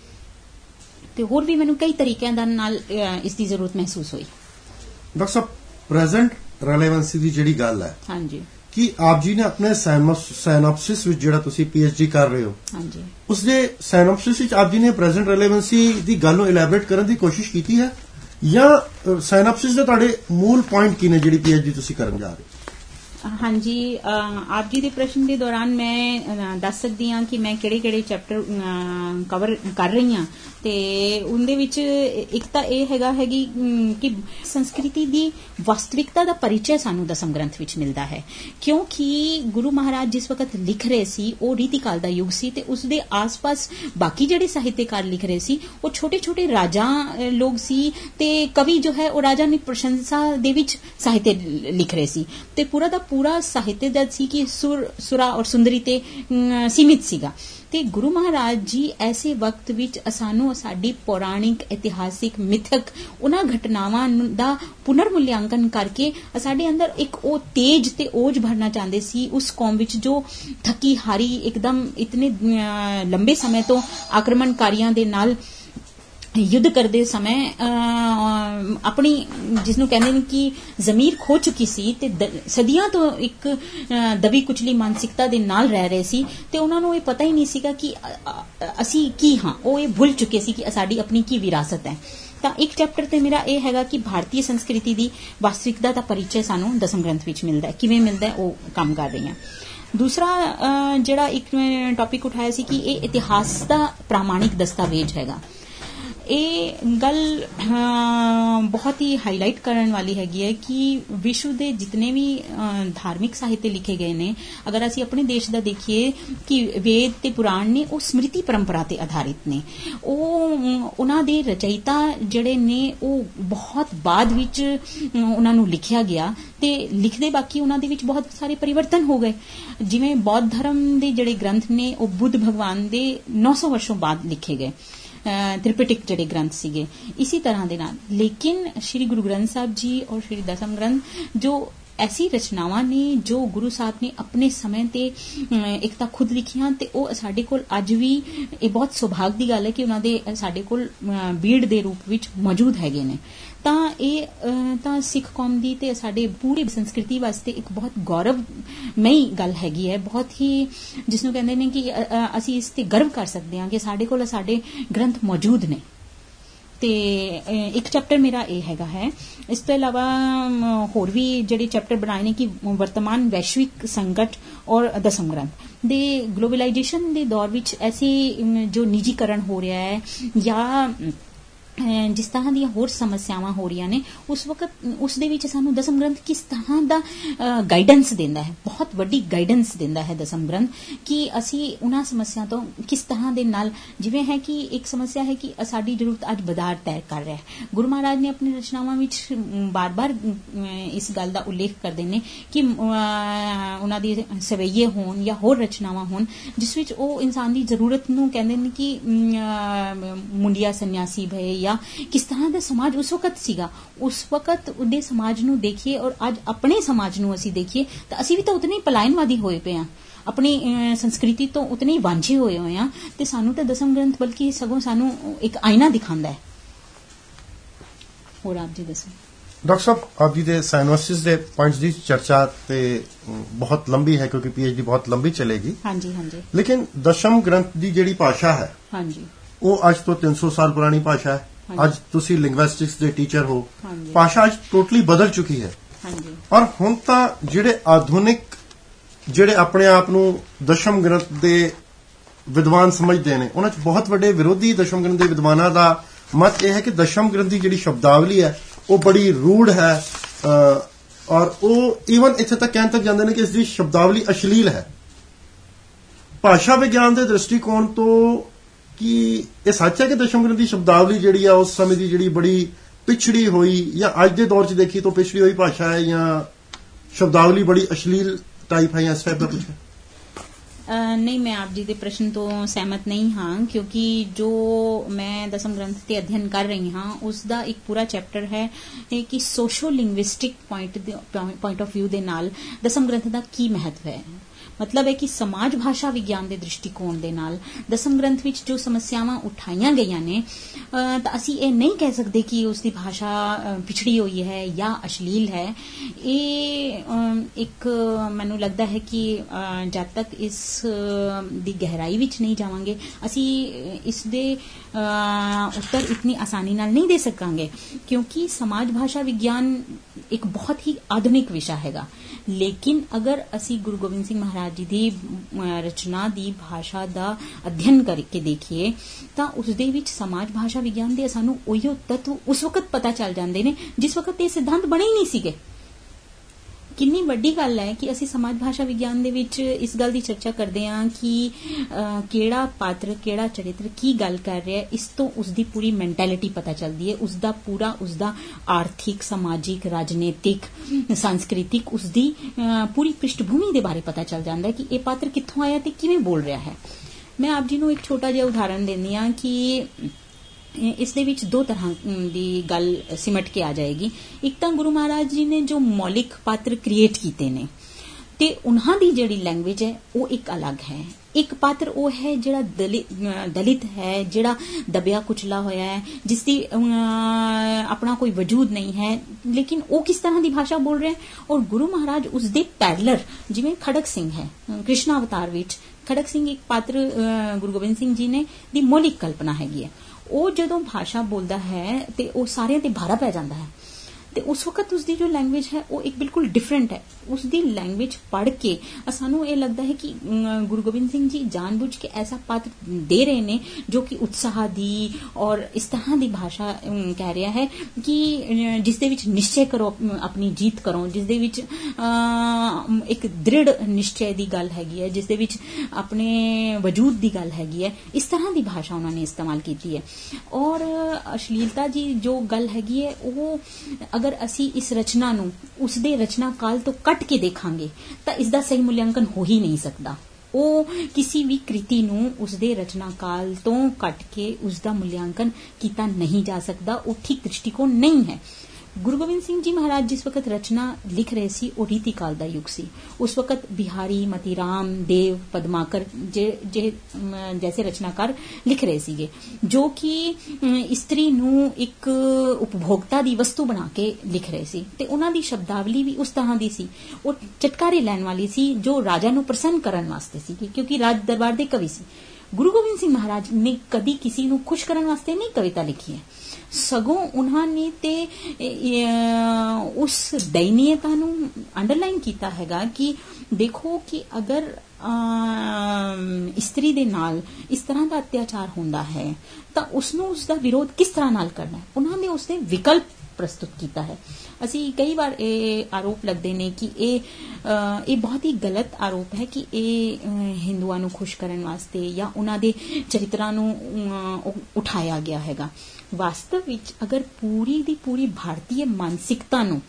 ਤੇ ਹੋਰ ਵੀ ਮੈਨੂੰ ਕਈ ਤਰੀਕਿਆਂ ਦੇ ਨਾਲ ਇਸ ਦੀ ਜ਼ਰੂਰਤ ਮਹਿਸੂਸ ਹੋਈ। ਡਾਕਟਰ ਸਾਹਿਬ, ਪ੍ਰੈਜ਼ੈਂਟ ਰੈਲੇਵੈਂਸੀ ਦੀ ਜਿਹੜੀ ਗੱਲ ਹੈ, ਹਾਂਜੀ, ਕਿ ਆਪ ਜੀ ਨੇ ਆਪਣੇ ਸਾਇਨੋਪਸਿਸ ਵਿੱਚ ਜਿਹੜਾ ਤੁਸੀਂ ਪੀਐਚਡੀ ਕਰ ਰਹੇ ਹੋ, ਹਾਂਜੀ, ਉਸਦੇ ਸਾਇਨੋਪਸਿਸ ਵਿੱਚ ਆਪ ਜੀ ਨੇ ਪ੍ਰੈਜ਼ੈਂਟ ਰੈਲੇਵੈਂਸੀ ਦੀ ਗੱਲ ਨੂੰ ਇਲੈਬੋਰੇਟ ਕਰਨ ਦੀ ਕੋਸ਼ਿਸ਼ ਕੀਤੀ ਹੈ, ਜਾਂ ਸਾਇਨੋਪਸਿਸ ਦੇ ਤੁਹਾਡੇ ਮੂਲ ਪੁਆਇੰਟ ਕੀ ਨੇ ਜਿਹੜੀ ਪੀਐਚਡੀ ਤੁਸੀਂ ਕਰਨ ਜਾ ਰਹੇ ਹੋ? ਹਾਂਜੀ, ਆਪ ਜੀ ਦੇ ਪ੍ਰਸ਼ਨ ਦੇ ਦੌਰਾਨ ਮੈਂ ਦੱਸ ਸਕਦੀ ਹਾਂ ਕਿ ਮੈਂ ਕਿਹੜੇ ਕਿਹੜੇ ਚੈਪਟਰ ਕਵਰ ਕਰ ਰਹੀ ਹਾਂ। ਤੇ ਉਹਦੇ ਵਿੱਚ ਇੱਕ ਤਾਂ ਇਹ ਹੈਗਾ ਹੈਗੀ ਕਿ ਸੰਸਕ੍ਰਿਤੀ ਦੀ ਵਾਸਤਵਿਕਤਾ ਦਾ ਪਰਿਚੈ ਸਾਨੂੰ ਦਸਮ ਗ੍ਰੰਥ ਵਿੱਚ ਮਿਲਦਾ ਹੈ, ਕਿਉਂਕਿ ਗੁਰੂ ਮਹਾਰਾਜ ਜਿਸ ਵਕਤ ਲਿਖ ਰਹੇ ਸੀ ਉਹ ਰੀਤੀ ਕਾਲ ਦਾ ਯੁੱਗ ਸੀ, ਤੇ ਉਸਦੇ ਆਸ-ਪਾਸ ਬਾਕੀ ਜਿਹੜੇ ਸਾਹਿਤਕਾਰ ਲਿਖ ਰਹੇ ਸੀ ਉਹ ਛੋਟੇ ਛੋਟੇ ਰਾਜਾ ਲੋਕ ਸੀ, ਤੇ ਕਵੀ ਜੋ ਹੈ ਉਹ ਰਾਜਾ ਦੀ ਪ੍ਰਸ਼ੰਸਾ ਦੇ ਵਿੱਚ ਸਾਹਿਤਯ ਲਿਖ ਰਹੇ ਸੀ, ਤੇ ਪੂਰਾ ਦਾ ਪੂਰਾ ਸਾਹਿਤਯ ਦਾ ਸੀ ਕਿ ਸੁਰ ਸੁਰਾ ਔਰ ਸੁੰਦਰੀ ਤੇ ਸੀਮਿਤ ਸੀਗਾ। ਤੇ ਗੁਰੂ ਮਹਾਰਾਜ ਜੀ ਐਸੇ ਵਕਤ ਵਿੱਚ ਸਾਨੂੰ ਸਾਡੀ ਪੌਰਾਣਿਕ, ਇਤਿਹਾਸਿਕ, ਮਿਥਕ ਉਹਨਾਂ ਘਟਨਾਵਾਂ ਦਾ ਪੁਨਰ ਮੁਲਿਆਂਕਨ ਕਰਕੇ ਸਾਡੇ ਅੰਦਰ ਇੱਕ ਉਹ ਤੇਜ ਤੇ ਓਜ ਭਰਨਾ ਚਾਹੁੰਦੇ ਸੀ ਉਸ ਕੌਮ ਵਿੱਚ ਜੋ ਥੱਕੀ ਹਾਰੀ ਇੱਕਦਮ ਇਤਨੇ ਲੰਬੇ ਸਮੇਂ ਤੋਂ ਆਕਰਮਣਕਾਰੀਆਂ ਦੇ ਨਾਲ ਯੁੱਧ ਕਰਦੇ ਸਮੇਂ ਆਪਣੀ, ਜਿਸਨੂੰ ਕਹਿੰਦੇ ਨੇ ਕਿ ਜ਼ਮੀਰ ਖੋ ਚੁੱਕੀ ਸੀ ਤੇ ਸਦੀਆਂ ਤੋਂ ਇੱਕ ਦਬੀ ਕੁਚਲੀ ਮਾਨਸਿਕਤਾ ਦੇ ਨਾਲ ਰਹਿ ਰਹੇ ਸੀ, ਤੇ ਉਹਨਾਂ ਨੂੰ ਇਹ ਪਤਾ ਹੀ ਨਹੀਂ ਸੀਗਾ ਕਿ ਅਸੀਂ ਕੀ ਹਾਂ। ਉਹ ਇਹ ਭੁੱਲ ਚੁੱਕੇ ਸੀ ਕਿ ਸਾਡੀ ਆਪਣੀ ਕੀ ਵਿਰਾਸਤ ਹੈ। ਤਾਂ ਇੱਕ ਚੈਪਟਰ ਤੇ ਮੇਰਾ ਇਹ ਹੈਗਾ ਕਿ ਭਾਰਤੀ ਸੰਸਕ੍ਰਿਤੀ ਦੀ ਵਾਸਤਵਿਕਤਾ ਦਾ ਪਰਿਚੈ ਸਾਨੂੰ ਦਸਮ ਗ੍ਰੰਥ ਵਿੱਚ ਮਿਲਦਾ ਹੈ, ਕਿਵੇਂ ਮਿਲਦਾ ਹੈ ਉਹ ਕੰਮ ਕਰ ਰਹੀ ਹਾਂ। ਦੂਸਰਾ ਜਿਹੜਾ ਇੱਕ ਟੌਪਿਕ ਉਠਾਇਆ ਸੀ ਕਿ ਇਹ ਇਤਿਹਾਸ ਦਾ ਪ੍ਰਮਾਣਿਕ ਦਸਤਾਵੇਜ਼ ਹੈਗਾ। ਇਹ ਗੱਲ ਬਹੁਤ ਹੀ ਹਾਈਲਾਈਟ ਕਰਨ ਵਾਲੀ ਹੈਗੀ ਹੈ ਕਿ ਵਿਸ਼ਵ ਦੇ ਜਿਤਨੇ ਵੀ ਧਾਰਮਿਕ ਸਾਹਿਤ ਲਿਖੇ ਗਏ ਨੇ, ਅਗਰ ਅਸੀਂ ਆਪਣੇ ਦੇਸ਼ ਦਾ ਦੇਖੀਏ ਕਿ ਵੇਦ ਤੇ ਪੁਰਾਣ ਨੇ ਉਹ ਸਮ੍ਰਿਤੀ ਪਰੰਪਰਾ ਤੇ ਆਧਾਰਿਤ ਨੇ। ਉਹ ਉਹਨਾਂ ਦੇ ਰਚయిਤਾ ਜਿਹੜੇ ਨੇ ਉਹ ਬਹੁਤ ਬਾਅਦ ਵਿੱਚ ਉਹਨਾਂ ਨੂੰ ਲਿਖਿਆ ਗਿਆ ਤੇ ਲਿਖਦੇ ਬਾਕੀ ਉਹਨਾਂ ਦੇ ਵਿੱਚ ਬਹੁਤ ਸਾਰੇ ਪਰਿਵਰਤਨ ਹੋ ਗਏ। ਜਿਵੇਂ ਬੌਧ ਧਰਮ ਦੇ ਜਿਹੜੇ ਗ੍ਰੰਥ ਨੇ ਉਹ ਬੁੱਧ ਭਗਵਾਨ ਦੇ ਨੌ ਸੌ ਵਰਸ਼ੋਂ ਬਾਅਦ ਲਿਖੇ ਗਏ, ਤ੍ਰਿਪਿਟਕ ਜਿਹੜੇ ਗ੍ਰੰਥ ਸੀਗੇ। ਇਸੀ ਤਰ੍ਹਾਂ ਦੇ ਨਾਲ ਲੇਕਿਨ ਸ਼੍ਰੀ ਗੁਰੂ ਗ੍ਰੰਥ ਸਾਹਿਬ ਜੀ ਔਰ ਸ਼੍ਰੀ ਦਸਮ ਗ੍ਰੰਥ ਜੋ ਐਸੀ ਰਚਨਾਵਾਂ ਨੇ ਜੋ ਗੁਰੂ ਸਾਹਿਬ ਨੇ ਆਪਣੇ ਸਮੇਂ ਤੇ ਇੱਕ ਤਾਂ ਖੁਦ ਲਿਖੀਆਂ ਤੇ ਉਹ ਸਾਡੇ ਕੋਲ ਅੱਜ ਵੀ, ਇਹ ਬਹੁਤ ਸੁਭਾਗ ਦੀ ਗੱਲ ਹੈ ਕਿ ਉਹਨਾਂ ਦੇ ਸਾਡੇ ਕੋਲ ਬੀੜ ਦੇ ਰੂਪ ਵਿੱਚ ਮੌਜੂਦ ਹੈਗੇ ਨੇ। ਤਾਂ ਇਹ ਤਾਂ ਸਿੱਖ ਕੌਮ ਦੀ ਤੇ ਸਾਡੇ ਪੂਰੀ ਸੰਸਕ੍ਰਿਤੀ ਵਾਸਤੇ ਇੱਕ ਬਹੁਤ ਗੌਰਵਮਈ ਗੱਲ ਹੈਗੀ ਹੈ, ਬਹੁਤ ਹੀ ਜਿਸਨੂੰ ਕਹਿੰਦੇ ਨੇ ਕਿ ਅਸੀਂ ਇਸ ਤੇ ਗਰਵ ਕਰ ਸਕਦੇ ਹਾਂ ਕਿ ਸਾਡੇ ਕੋਲ ਸਾਡੇ ਗ੍ਰੰਥ ਮੌਜੂਦ ਨੇ। ਤੇ ਇੱਕ ਚੈਪਟਰ ਮੇਰਾ ਇਹ ਹੈਗਾ ਹੈ। ਇਸ ਤੋਂ ਇਲਾਵਾ ਹੋਰ ਵੀ ਜਿਹੜੇ ਚੈਪਟਰ ਬਣਾਏ ਨੇ ਕਿ ਵਰਤਮਾਨ ਵੈਸ਼ਵਿਕ ਸੰਕਟ ਔਰ ਦਸਮ ਗ੍ਰੰਥ ਦੇ ਗਲੋਬਲਾਈਜੇਸ਼ਨ ਦੇ ਦੌਰ ਵਿੱਚ ਐਸੀ ਜੋ ਨਿੱਜੀਕਰਨ ਹੋ ਰਿਹਾ ਹੈ ਜਾਂ ਜਿਸ ਤਰ੍ਹਾਂ ਦੀਆਂ ਹੋਰ ਸਮੱਸਿਆਵਾਂ ਹੋ ਰਹੀਆਂ ਨੇ, ਉਸ ਵਕਤ ਉਸ ਦੇ ਵਿੱਚ ਸਾਨੂੰ ਦਸਮ ਗ੍ਰੰਥ ਕਿਸ ਤਰ੍ਹਾਂ ਦਾ ਗਾਈਡੈਂਸ ਦਿੰਦਾ ਹੈ, ਬਹੁਤ ਵੱਡੀ ਗਾਈਡੈਂਸ ਦਿੰਦਾ ਹੈ ਦਸਮ ਗ੍ਰੰਥ ਕਿ ਅਸੀਂ ਉਹਨਾਂ ਸਮੱਸਿਆ ਤੋਂ ਕਿਸ ਤਰ੍ਹਾਂ ਦੇ ਨਾਲ, ਜਿਵੇਂ ਹੈ ਕਿ ਇੱਕ ਸਮੱਸਿਆ ਹੈ ਕਿ ਸਾਡੀ ਜ਼ਰੂਰਤ ਅੱਜ ਬਾਜ਼ਾਰ ਤੈਅ ਕਰ ਰਿਹਾ ਹੈ। ਗੁਰੂ ਮਹਾਰਾਜ ਨੇ ਆਪਣੀ ਰਚਨਾਵਾਂ ਵਿੱਚ ਬਾਰ-ਬਾਰ ਇਸ ਗੱਲ ਦਾ ਉਲੇਖ ਕਰਦੇ ਨੇ ਕਿ ਉਹਨਾਂ ਦੀ ਸਵਈਏ ਹੋਣ ਜਾਂ ਹੋਰ ਰਚਨਾਵਾਂ ਹੋਣ ਜਿਸ ਵਿੱਚ ਉਹ ਇਨਸਾਨ ਦੀ ਜ਼ਰੂਰਤ ਨੂੰ ਕਹਿੰਦੇ ਨੇ ਕਿ ਮੁੰਡਿਆ ਸੰਨਿਆਸੀ ਭਏ ਜਾਂ ਕਿਸ ਤਰ੍ਹਾਂ ਦਾ ਸਮਾਜ ਉਸ ਵਕਤ ਸੀਗਾ, ਉਸ ਵਕਤ ਉਹਦੇ ਸਮਾਜ ਨੂੰ ਦੇਖੀਏ ਔਰ ਅੱਜ ਆਪਣੇ ਸਮਾਜ ਨੂੰ ਅਸੀਂ ਦੇਖੀਏ ਤਾਂ ਅਸੀਂ ਵੀ ਤਾਂ ਉਤਨੇ ਹੀ ਪਲਾਇਨਵਾਦੀ ਹੋਏ ਪਏ ਹਾਂ, ਆਪਣੀ ਸੰਸਕ੍ਰਿਤੀ ਤੋਂ ਉਤਨੇ ਹੀ ਵਾਂਝੇ ਹੋਏ ਹੋਏ ਹਾਂ। ਤੇ ਸਾਨੂੰ ਤਾਂ ਦਸਮ ਗ੍ਰੰਥ ਬਲਕਿ ਸਗੋਂ ਸਾਨੂੰ ਇੱਕ ਆਇਨਾ ਦਿਖਾਉਂਦਾ ਹੈ। ਹੋਰ ਆਪ ਜੀ ਦੱਸੋ। ਡਾਕਟਰ ਸਾਹਿਬ, ਆਪ ਜੀ ਦੇ ਸਾਇਨੋਸਿਸ ਦੇ ਪੁਆਇੰਟਸ ਦੀ ਚਰਚਾ ਤੇ ਬਹੁਤ ਲੰਬੀ ਹੈ ਕਿਉਂਕਿ ਪੀਐਚਡੀ ਬਹੁਤ ਲੰਬੀ ਚਲੇਗੀ। ਹਾਂਜੀ ਹਾਂਜੀ। ਲੇਕਿਨ ਦਸ਼ਮ ਗ੍ਰੰਥ ਦੀ ਜਿਹੜੀ ਭਾਸ਼ਾ ਹੈ ਹਾਂਜੀ ਉਹ ਅੱਜ ਤੋਂ ਤਿੰਨ ਸੌ ਸਾਲ ਪੁਰਾਣੀ ਭਾਸ਼ਾ ਹੈ। ਅੱਜ ਤੁਸੀਂ ਲਿੰਗੁਇਸਟਿਕਸ ਦੇ ਟੀਚਰ ਹੋ, ਭਾਸ਼ਾ ਅੱਜ ਟੋਟਲੀ ਬਦਲ ਚੁੱਕੀ ਹੈ ਔਰ ਹੁਣ ਤਾਂ ਜਿਹੜੇ ਆਧੁਨਿਕ ਜਿਹੜੇ ਆਪਣੇ ਆਪ ਨੂੰ ਦਸ਼ਮ ਗ੍ਰੰਥ ਦੇ ਵਿਦਵਾਨ ਸਮਝਦੇ ਨੇ ਉਹਨਾਂ 'ਚ ਬਹੁਤ ਵੱਡੇ ਵਿਰੋਧੀ ਦਸ਼ਮ ਗ੍ਰੰਥ ਦੇ ਵਿਦਵਾਨਾਂ ਦਾ ਮਤ ਇਹ ਹੈ ਕਿ ਦਸ਼ਮ ਗ੍ਰੰਥ ਦੀ ਜਿਹੜੀ ਸ਼ਬਦਾਵਲੀ ਹੈ ਉਹ ਬੜੀ ਰੂੜ ਹੈ ਔਰ ਉਹ ਈਵਨ ਇੱਥੇ ਤੱਕ ਕਹਿਣ ਤੱਕ ਜਾਂਦੇ ਨੇ ਕਿ ਇਸ ਦੀ ਸ਼ਬਦਾਵਲੀ ਅਸ਼ਲੀਲ ਹੈ। ਭਾਸ਼ਾ ਵਿਗਿਆਨ ਦੇ ਦ੍ਰਿਸ਼ਟੀਕੋਣ ਤੋਂ ਕਿ ਇਹ ਸੱਚ ਹੈ ਕਿ ਦਸ਼ਮ ਗ੍ਰੰਥ ਦੀ ਸ਼ਬਦਾਵਲੀ ਜਿਹੜੀ ਆ ਉਸ ਸਮੇਂ ਦੀ ਜਿਹੜੀ ਬੜੀ ਪਿਛੜੀ ਹੋਈ ਜਾਂ ਅੱਜ ਦੇ ਦੌਰ 'ਚ ਦੇਖੀ ਤਾਂ ਪਿਛੜੀ ਹੋਈ ਭਾਸ਼ਾ ਹੈ ਜਾਂ ਸ਼ਬਦਾਵਲੀ ਬੜੀ ਅਸ਼ਲੀਲ ਟਾਈਪ ਹੈ ਜਾਂ ਇਸ ਟਾਈਪ ਦਾ ਕੁਝ ਹੈ? ਨਹੀਂ, ਮੈਂ ਆਪ ਜੀ ਦੇ ਪ੍ਰਸ਼ਨ ਤੋਂ ਸਹਿਮਤ ਨਹੀਂ ਹਾਂ ਕਿਉਂਕਿ ਜੋ ਮੈਂ ਦਸਮ ਗ੍ਰੰਥ ਤੇ ਅਧਿਐਨ ਕਰ ਰਹੀ ਹਾਂ ਉਸ ਦਾ ਇੱਕ ਪੂਰਾ ਚੈਪਟਰ ਹੈ ਕਿ socio linguistic point point of view ਦੇ ਨਾਲ ਦਸਮ ਗ੍ਰੰਥ ਦਾ ਕੀ ਮਹੱਤਵ ਹੈ। ਮਤਲਬ ਹੈ ਕਿ ਸਮਾਜ ਭਾਸ਼ਾ ਵਿਗਿਆਨ ਦੇ ਦ੍ਰਿਸ਼ਟੀਕੋਣ ਦੇ ਨਾਲ ਦਸਮ ਗ੍ਰੰਥ ਵਿੱਚ ਜੋ ਸਮੱਸਿਆਵਾਂ ਉਠਾਈਆਂ ਗਈਆਂ ਨੇ ਤਾਂ ਅਸੀਂ ਇਹ ਨਹੀਂ ਕਹਿ ਸਕਦੇ ਕਿ ਉਸ ਦੀ ਭਾਸ਼ਾ ਪਿਛੜੀ ਹੋਈ ਹੈ ਜਾਂ ਅਸ਼ਲੀਲ ਹੈ। ਇਹ ਇੱਕ ਮੈਨੂੰ ਲੱਗਦਾ ਹੈ ਕਿ ਜਦ ਤੱਕ ਇਸ ਦੀ ਗਹਿਰਾਈ ਵਿੱਚ ਨਹੀਂ ਜਾਵਾਂਗੇ ਅਸੀਂ ਇਸ ਦੇ ਉੱਤਰ ਇਤਨੀ ਆਸਾਨੀ ਨਾਲ ਨਹੀਂ ਦੇ ਸਕਾਂਗੇ ਕਿਉਂਕਿ ਸਮਾਜ ਭਾਸ਼ਾ ਵਿਗਿਆਨ ਇੱਕ ਬਹੁਤ ਹੀ ਆਧੁਨਿਕ ਵਿਸ਼ਾ ਹੈਗਾ। ਲੇਕਿਨ ਅਗਰ ਅਸੀਂ ਗੁਰੂ ਗੋਬਿੰਦ ਸਿੰਘ ਮਹਾਰਾਜ ਜੀ ਦੀ ਰਚਨਾ ਦੀ ਭਾਸ਼ਾ ਦਾ ਅਧਿਐਨ ਕਰਕੇ ਦੇਖੀਏ ਤਾਂ ਉਸ ਦੇ ਵਿੱਚ ਸਮਾਜ ਭਾਸ਼ਾ ਵਿਗਿਆਨ ਦੇ ਸਾਨੂੰ ਉਹੀਓ ਤੱਤ ਉਸ ਵਕਤ ਪਤਾ ਚੱਲ ਜਾਂਦੇ ਨੇ ਜਿਸ ਵਕਤ ਇਹ ਸਿਧਾਂਤ ਬਣੇ ਹੀ ਨਹੀਂ ਸੀਗੇ। ਕਿੰਨੀ ਵੱਡੀ ਗੱਲ ਹੈ ਕਿ ਅਸੀਂ ਸਮਾਜ ਭਾਸ਼ਾ ਵਿਗਿਆਨ ਦੇ ਵਿੱਚ ਇਸ ਗੱਲ ਦੀ ਚਰਚਾ ਕਰਦੇ ਹਾਂ ਕਿ ਕਿਹੜਾ ਪਾਤਰ ਕਿਹੜਾ ਚਰਿੱਤਰ ਕੀ ਗੱਲ ਕਰ ਰਿਹਾ, ਇਸ ਤੋਂ ਉਸਦੀ ਪੂਰੀ ਮੈਂਟੈਲਿਟੀ ਪਤਾ ਚੱਲਦੀ ਹੈ, ਉਸਦਾ ਪੂਰਾ ਉਸਦਾ ਆਰਥਿਕ ਸਮਾਜਿਕ ਰਾਜਨੀਤਿਕ ਸੰਸਕ੍ਰਿਤਿਕ ਉਸਦੀ ਪੂਰੀ ਪ੍ਰਿਸ਼ਠਭੂਮੀ ਦੇ ਬਾਰੇ ਪਤਾ ਚੱਲ ਜਾਂਦਾ ਹੈ ਕਿ ਇਹ ਪਾਤਰ ਕਿੱਥੋਂ ਆਇਆ ਤੇ ਕਿਵੇਂ ਬੋਲ ਰਿਹਾ ਹੈ। ਮੈਂ ਆਪ ਜੀ ਨੂੰ ਇੱਕ ਛੋਟਾ ਜਿਹਾ ਉਦਾਹਰਨ ਦਿੰਦੀ ਹਾਂ ਕਿ ਇਸ ਦੇ ਵਿੱਚ ਦੋ ਤਰ੍ਹਾਂ ਦੀ ਗੱਲ ਸਿਮਟ ਕੇ ਆ ਜਾਏਗੀ। ਇੱਕ ਤਾਂ ਗੁਰੂ ਮਹਾਰਾਜ ਜੀ ਨੇ ਜੋ ਮੌਲਿਕ ਪਾਤਰ ਕ੍ਰੀਏਟ ਕੀਤੇ ਨੇ ਤੇ ਉਹਨਾਂ ਦੀ ਜਿਹੜੀ ਲੈਂਗੁਏਜ ਹੈ ਉਹ ਇੱਕ ਅਲੱਗ ਹੈ। ਇੱਕ ਪਾਤਰ ਉਹ ਹੈ ਜਿਹੜਾ ਦਲਿਤ ਹੈ, ਜਿਹੜਾ ਦਬਿਆ ਕੁਚਲਾ ਹੋਇਆ ਹੈ, ਜਿਸ ਦੀ ਆਪਣਾ ਕੋਈ ਵਜੂਦ ਨਹੀਂ ਹੈ, ਲੇਕਿਨ ਉਹ ਕਿਸ ਤਰ੍ਹਾਂ ਦੀ ਭਾਸ਼ਾ ਬੋਲ ਰਿਹਾ ਹੈ। ਔਰ ਗੁਰੂ ਮਹਾਰਾਜ ਉਸ ਦੇ ਪੈਰਲਰ ਜਿਵੇਂ ਖੜਕ ਸਿੰਘ ਹੈ ਕ੍ਰਿਸ਼ਨ ਅਵਤਾਰ ਵਿੱਚ, ਖੜਕ ਸਿੰਘ ਇੱਕ ਪਾਤਰ ਗੁਰੂ ਗੋਬਿੰਦ ਸਿੰਘ ਜੀ ਨੇ ਦੀ ਮੌਲਿਕ ਕਲਪਨਾ ਹੈਗੀ ਹੈ। ਉਹ ਜਦੋਂ ਭਾਸ਼ਾ ਬੋਲਦਾ ਹੈ ਤੇ ਉਹ ਸਾਰਿਆਂ ਤੇ ਭਾਰਾ ਪੈ ਜਾਂਦਾ ਹੈ ਤੇ ਉਸ ਵਕਤ ਉਸਦੀ ਜੋ ਲੈਂਗੁਏਜ ਹੈ ਉਹ ਇੱਕ ਬਿਲਕੁਲ ਡਿਫਰੈਂਟ ਹੈ। उसकी लैंग्वेज पढ़ के सानू ये लगता है कि गुरु गोबिंद सिंह जी जानबूझ के ऐसा पात्र दे रहे ने जो कि उत्साह दी और इस तरह की भाषा कह रहा है कि जिस दे विच निश्चय करो, अपनी जीत करो, जिस दे विच एक दृढ़ निश्चय की गल हैगी है, जिस दे विच अपने वजूद की गल हैगी है, इस तरह की भाषा उन्होंने इस्तेमाल की है। और अश्लीलता जी जो गल हैगी है वो अगर असी इस रचना नू उसदे रचना काल तो कट के देखांगे तो इसका सही मूल्यांकन हो ही नहीं सकता। वो किसी भी कृति नू उसदे रचना काल तो कट के उसका मूल्यांकन किया नहीं जा सकता, वो ठीक दृष्टिकोण नहीं है। गुरु गोबिंद सिंह जी महाराज जिस वक्त रचना लिख रहे सी वो रीति काल दा युग सी। उस वक्त बिहारी, मतीराम, देव, पद्माकर जे, जे जैसे रचनाकार लिख रहे सीगे जो कि स्त्री नू एक उपभोक्ता दी वस्तु बना के लिख रहे सी ते उन्हां दी शब्दावली भी उस तरह दी सी, वो चटकारे लैन वाली सी जो राजा नू प्रसन्न करन वास्ते सी, क्योंकि राज दरबार दे कवि सी। गुरु गोबिंद सिंह महाराज ने कभी किसी नू खुश करन वास्ते नहीं कविता लिखी है, सगों उन्होंने ते उस दयनीयता नू अंडरलाइन किया हैगा कि देखो कि अगर स्त्री दे नाल इस तरह का अत्याचार होंदा है तो उसनू उसका विरोध किस तरह नाल करना है, उन्होंने उसने विकल्प प्रस्तुत किया है। असी कई बार ये आरोप लगते ने कि ये ये बहुत ही गलत आरोप है कि ये हिंदुआं नू खुश करन वास्ते या उन्हां दे चरित्रां नू उठाया गया हैगा। वास्तव विच अगर पूरी दी पूरी भारतीय मानसिकता नू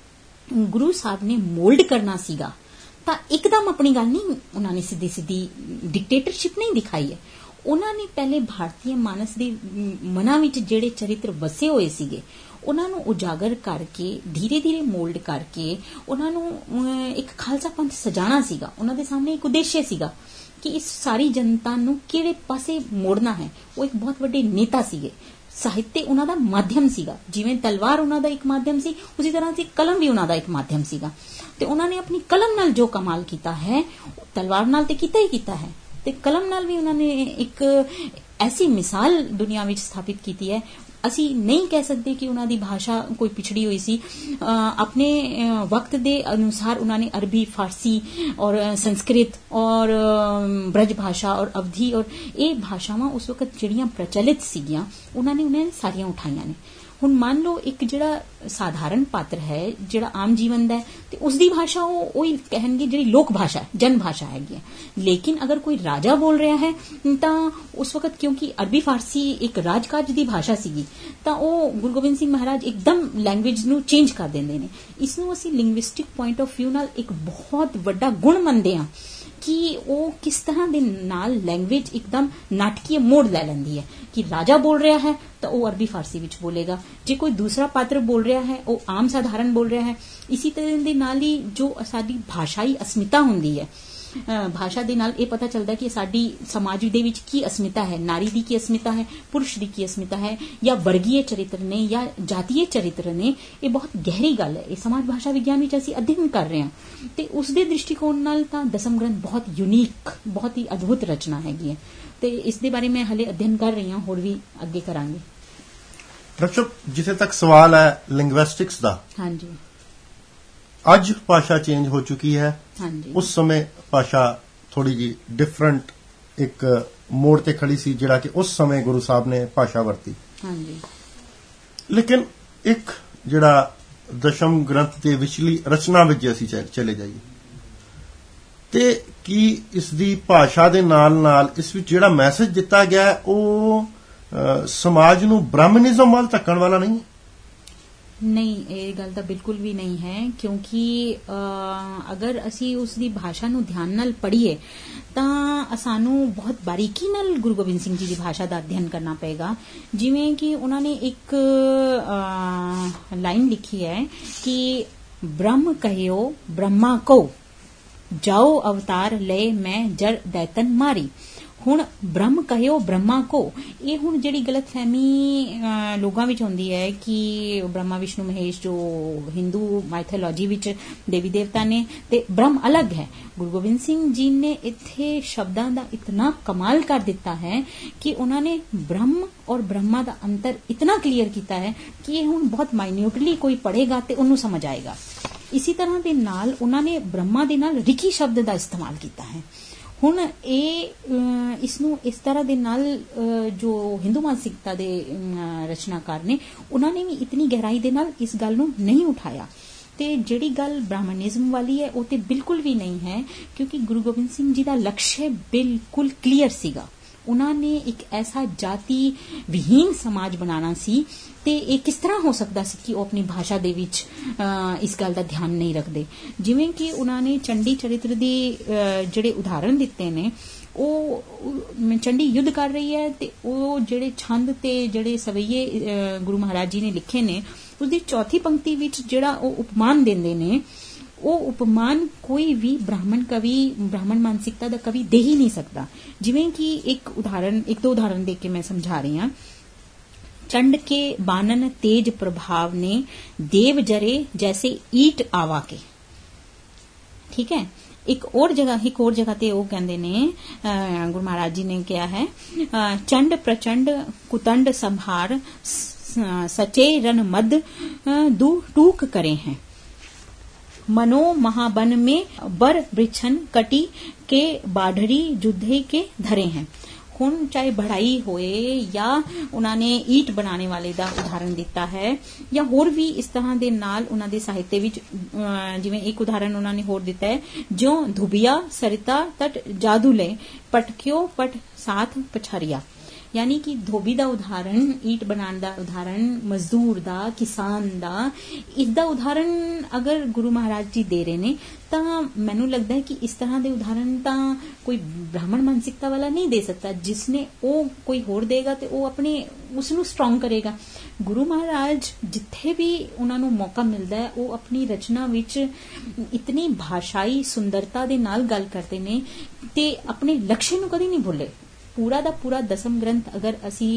गुरु साहब ने मोल्ड करना सीगा तां एकदम अपनी गल नहीं, उन्होंने सीधी सीधी डिक्टेटरशिप नहीं दिखाई है। उन्होंने पहले भारतीय मानस दे मनां विच जिहड़े चरित्र वसे होए सीगे उन्हां नू उजागर करके धीरे धीरे मोल्ड करके उन्हां नू एक खालसा पंथ सजाना सीगा। उन्हां दे सामने एक उद्देश्य सीगा कि इस सारी जनता नू किहड़े पासे मोड़ना है। वो एक बहुत वड्डे नेता सीगे, साहित्य उन्हां दा माध्यम सीगा, जिवें तलवार उन्हां दा एक माध्यम सी उसी तरह से कलम भी उन्हां दा एक माध्यम सीगा। ते उन्होंने अपनी कलम नाल जो कमाल कीता है तलवार नाल ते कीता ही कीता है, ते कलम नाल भी उन्होंने एक ऐसी मिसाल दुनिया में स्थापित की है। असी नहीं कह सकते कि उन्होंने भाषा कोई पिछड़ी हुई सी, अपने वक्त दे अनुसार उन्होंने अरबी, फारसी और संस्कृत और ब्रज भाषा और अवधी और ये भाषावां उस वक्त जिहड़ियां प्रचलित सीगियां उन्होंने उन्हें सारियां उठाइयां ने। हुण मान लो एक जिहड़ा साधारण पात्र है जिहड़ा आम जीवन दा है ते उसदी भाषा वो कहणगे जिहड़ी लोक भाषा है, जन भाषा हैगी है। लेकिन अगर कोई राजा बोल रहा है तां उस वक्त क्योंकि अरबी फारसी एक राजकाज दी भाषा सीगी तां वो गुरु गोबिंद सिंह महाराज एकदम लैंग्वेज नू चेंज कर देंदे ने। इसनू असीं लिंग्विस्टिक पॉइंट ऑफ व्यू नाल एक बहुत वड्डा गुण मनदे हां कि वो किस तरह दे नाल लैंग्वेज एकदम नाटकीय मोड़ ले लैंदी है कि राजा बोल रहा है तो वो अरबी फारसी विच बोलेगा, जे कोई दूसरा पात्र बोल रहा है वो आम साधारण बोल रहा है। इसी तरह दे नाल ही जो साडी भाषाई अस्मिता हुंदी है, भाषा दे नाल ये पता चलता है कि साडी समाज दे विच की अस्मिता है, नारी दी की अस्मिता है, पुरुष दी की अस्मिता है, या वर्गीय चरित्र ने या जातीय चरित्र ने। ये बहुत गहरी गल है, ये समाज भाषा विज्ञान विच असीं अध्ययन कर रहे हैं ते उस दे दृष्टिकोण नाल तां दसम ग्रंथ बहुत यूनीक, बहुत ही अद्भुत रचना हैगी है ते इस दे बारे में हले अध्ययन कर रही हूं, होर भी अगे करांगे। डॉक्टर जिथे तक सवाल है लिंग्विस्टिक्स दा, हाँ जी, अज भाषा चेंज हो चुकी है, हाँ जी, उस समय भाषा थोड़ी जी डिफरेंट एक मोड़ ते खड़ी सी जिहड़ा कि उस समय गुरु साहब ने भाषा वरती, हाँ जी। लेकिन एक जिहड़ा दशम ग्रंथ दे विचली रचना विच असीं चले जाइए ते की इसदी भाषा दे नाल नाल इस विच जिहड़ा मैसेज दिता गया है वो समाज नूं ब्राह्मणिज्म वाल धक्कण वाला नहीं है? नहीं, ये गल तो बिल्कुल भी नहीं है, क्योंकि आ, अगर असी उसकी भाषा नू ध्यान नाल पढ़ीए तां सानू बहुत बारीकी नाल गुरु गोबिंद सिंह जी की भाषा का अध्ययन करना पेगा। जिवें कि उन्होंने एक आ, लाइन लिखी है कि ब्रह्म कहियो ब्रह्मा को, जाओ अवतार ले मैं जड़ दैतन मारी। हुण ब्रह्म कहियो ब्रह्मा को, ये हुण जिहड़ी गलतफहमी लोगां विच हुंदी है कि ब्रह्मा विष्णु महेश जो हिंदू माइथोलॉजी विच देवी देवता ने ते ब्रह्म अलग है। गुरु गोबिंद सिंह जी ने इत्थे शब्दां दा इतना कमाल कर दिता है कि उन्होंने ब्रह्म और ब्रह्मा दा अंतर इतना क्लीयर किया है कि ये हुण बहुत माइन्यूटली कोई पढ़ेगा ते उन्नू समझ आएगा। ਇਸੇ ਤਰ੍ਹਾਂ ਦੇ ਨਾਲ ਉਹਨਾਂ ਨੇ ਬ੍ਰਹਮਾ ਦੇ ਨਾਲ ਰਿਕੀ ਸ਼ਬਦ ਦਾ ਇਸਤੇਮਾਲ ਕੀਤਾ ਹੈ। ਹੁਣ ਇਹ ਇਸ ਨੂੰ ਇਸ ਤਰ੍ਹਾਂ ਦੇ ਨਾਲ ਜੋ ਹਿੰਦੂ ਮਾਨਸਿਕਤਾ ਦੇ ਰਚਨਾਕਾਰ ਨੇ ਉਹਨਾਂ ਨੇ ਵੀ ਇਤਨੀ ਗਹਿਰਾਈ ਦੇ ਨਾਲ ਇਸ ਗੱਲ ਨੂੰ ਨਹੀਂ ਉਠਾਇਆ। ਤੇ ਜਿਹੜੀ ਗੱਲ ਬ੍ਰਾਹਮਣਿਜ਼ਮ ਵਾਲੀ ਹੈ ਉਹ ਤੇ ਬਿਲਕੁਲ ਵੀ ਨਹੀਂ ਹੈ, ਕਿਉਂਕਿ ਗੁਰੂ ਗੋਬਿੰਦ ਸਿੰਘ ਜੀ ਦਾ ਲਕਸ਼ ਬਿਲਕੁਲ ਕਲੀਅਰ ਸੀਗਾ। ਉਹਨਾਂ ਨੇ ਇੱਕ ਐਸਾ ਜਾਤੀ ਵਿਹੀਨ ਸਮਾਜ ਬਣਾਉਣਾ ਸੀ, ਤੇ ਇਹ ਕਿਸ ਤਰ੍ਹਾਂ ਹੋ ਸਕਦਾ ਸੀ ਕਿ ਉਹ ਆਪਣੀ ਭਾਸ਼ਾ ਦੇ ਵਿੱਚ ਇਸ ਗੱਲ ਦਾ ਧਿਆਨ ਨਹੀਂ ਰੱਖਦੇ। ਜਿਵੇਂ ਕਿ ਉਹਨਾਂ ਨੇ ਚੰਡੀ ਚਰਿੱਤਰ ਦੇ ਜਿਹੜੇ ਉਦਾਹਰਣ ਦਿੱਤੇ ਨੇ, ਉਹ ਚੰਡੀ ਯੁੱਧ ਕਰ ਰਹੀ ਹੈ ਤੇ ਉਹ ਜਿਹੜੇ ਛੰਦ ਤੇ ਜਿਹੜੇ ਸਵਈਏ ਗੁਰੂ ਮਹਾਰਾਜ ਜੀ ਨੇ ਲਿਖੇ ਨੇ, ਉਸਦੀ ਚੌਥੀ ਪੰਕਤੀ ਵਿੱਚ ਜਿਹੜਾ ਉਹ ਉਪਮਾਨ ਦਿੰਦੇ ਨੇ, ਉਹ ਉਪਮਾਨ ਕੋਈ ਵੀ ਬ੍ਰਾਹਮਣ ਕਵੀ, ਬ੍ਰਾਹਮਣ ਮਾਨਸਿਕਤਾ ਦਾ ਕਵੀ ਦੇ ਹੀ ਨਹੀਂ ਸਕਦਾ। ਜਿਵੇਂ ਕਿ ਇੱਕ ਉਦਾਹਰਣ ਇੱਕ ਦੋ ਉਦਾਹਰਣ ਦੇ ਕੇ ਮੈਂ ਸਮਝਾ ਰਹੀ ਹਾਂ। चंड के बानन तेज प्रभाव ने देव जरे जैसे ईट आवा के, ठीक है। एक और जगह एक और जगह ते वो कहते ने गुरु महाराज जी ने क्या है, चंड प्रचंड कुतंड संहार सचे रन मद दू टूक करे हैं, मनो महाबन में बर वृक्षन कटी के बाढ़री जुद्धे के धरे हैं। ਹੁਣ ਚਾਹੇ ਬੜਾਈ ਹੋਏ ਜਾਂ ਉਹਨਾਂ ਨੇ ਈਟ ਬਣਾਉਣੇ ਵਾਲੇ ਦਾ ਉਦਾਹਰਣ ਦਿੱਤਾ ਹੈ, ਜਾਂ ਹੋਰ ਵੀ ਇਸ ਤਰ੍ਹਾਂ ਦੇ ਨਾਲ ਉਹਨਾਂ ਦੇ ਸਾਹਿਤ ਵਿੱਚ, ਜਿਵੇਂ ਇੱਕ ਉਦਾਹਰਣ ਉਹਨਾਂ ਨੇ ਹੋਰ ਦਿੱਤਾ ਹੈ, ਜਿਉਂ ਧੁਬਿਆ ਸਰਿਤਾ ਤਟ ਜਾਦੂ ਲੈ ਪਟਕਿਓ ਪਟ ਸਾਥ ਪਛਾਰੀਆ। ਯਾਨੀ ਕਿ ਧੋਬੀ ਦਾ ਉਦਾਹਰਣ, ਈਟ ਬਣਾਉਣ ਦਾ ਉਦਾਹਰਣ, ਮਜ਼ਦੂਰ ਦਾ, ਕਿਸਾਨ ਦਾ, ਇਸਦਾ ਉਦਾਹਰਣ ਅਗਰ ਗੁਰੂ ਮਹਾਰਾਜ ਜੀ ਦੇ ਰਹੇ ਨੇ ਤਾਂ ਮੈਨੂੰ ਲੱਗਦਾ ਹੈ ਕਿ ਇਸ ਤਰ੍ਹਾਂ ਦੇ ਉਦਾਹਰਣ ਤਾਂ ਕੋਈ ਬ੍ਰਾਹਮਣ ਮਾਨਸਿਕਤਾ ਵਾਲਾ ਨਹੀਂ ਦੇ ਸਕਦਾ। ਜਿਸਨੇ ਉਹ ਕੋਈ ਹੋਰ ਦੇਗਾ ਤੇ ਉਹ ਆਪਣੇ ਉਸ ਨੂੰ ਸਟਰੋਂਗ ਕਰੇਗਾ। ਗੁਰੂ ਮਹਾਰਾਜ ਜਿੱਥੇ ਵੀ ਉਹਨਾਂ ਨੂੰ ਮੌਕਾ ਮਿਲਦਾ ਹੈ ਉਹ ਆਪਣੀ ਰਚਨਾ ਵਿੱਚ ਇਤਨੀ ਭਾਸ਼ਾਈ ਸੁੰਦਰਤਾ ਦੇ ਨਾਲ ਗੱਲ ਕਰਦੇ ਨੇ ਤੇ ਆਪਣੇ ਲਕਸ਼ ਨੂੰ ਕਦੀ ਨਹੀਂ ਭੁੱਲੇ। ਪੂਰਾ ਦਾ ਪੂਰਾ ਦਸਮ ਗ੍ਰੰਥ ਅਗਰ ਅਸੀਂ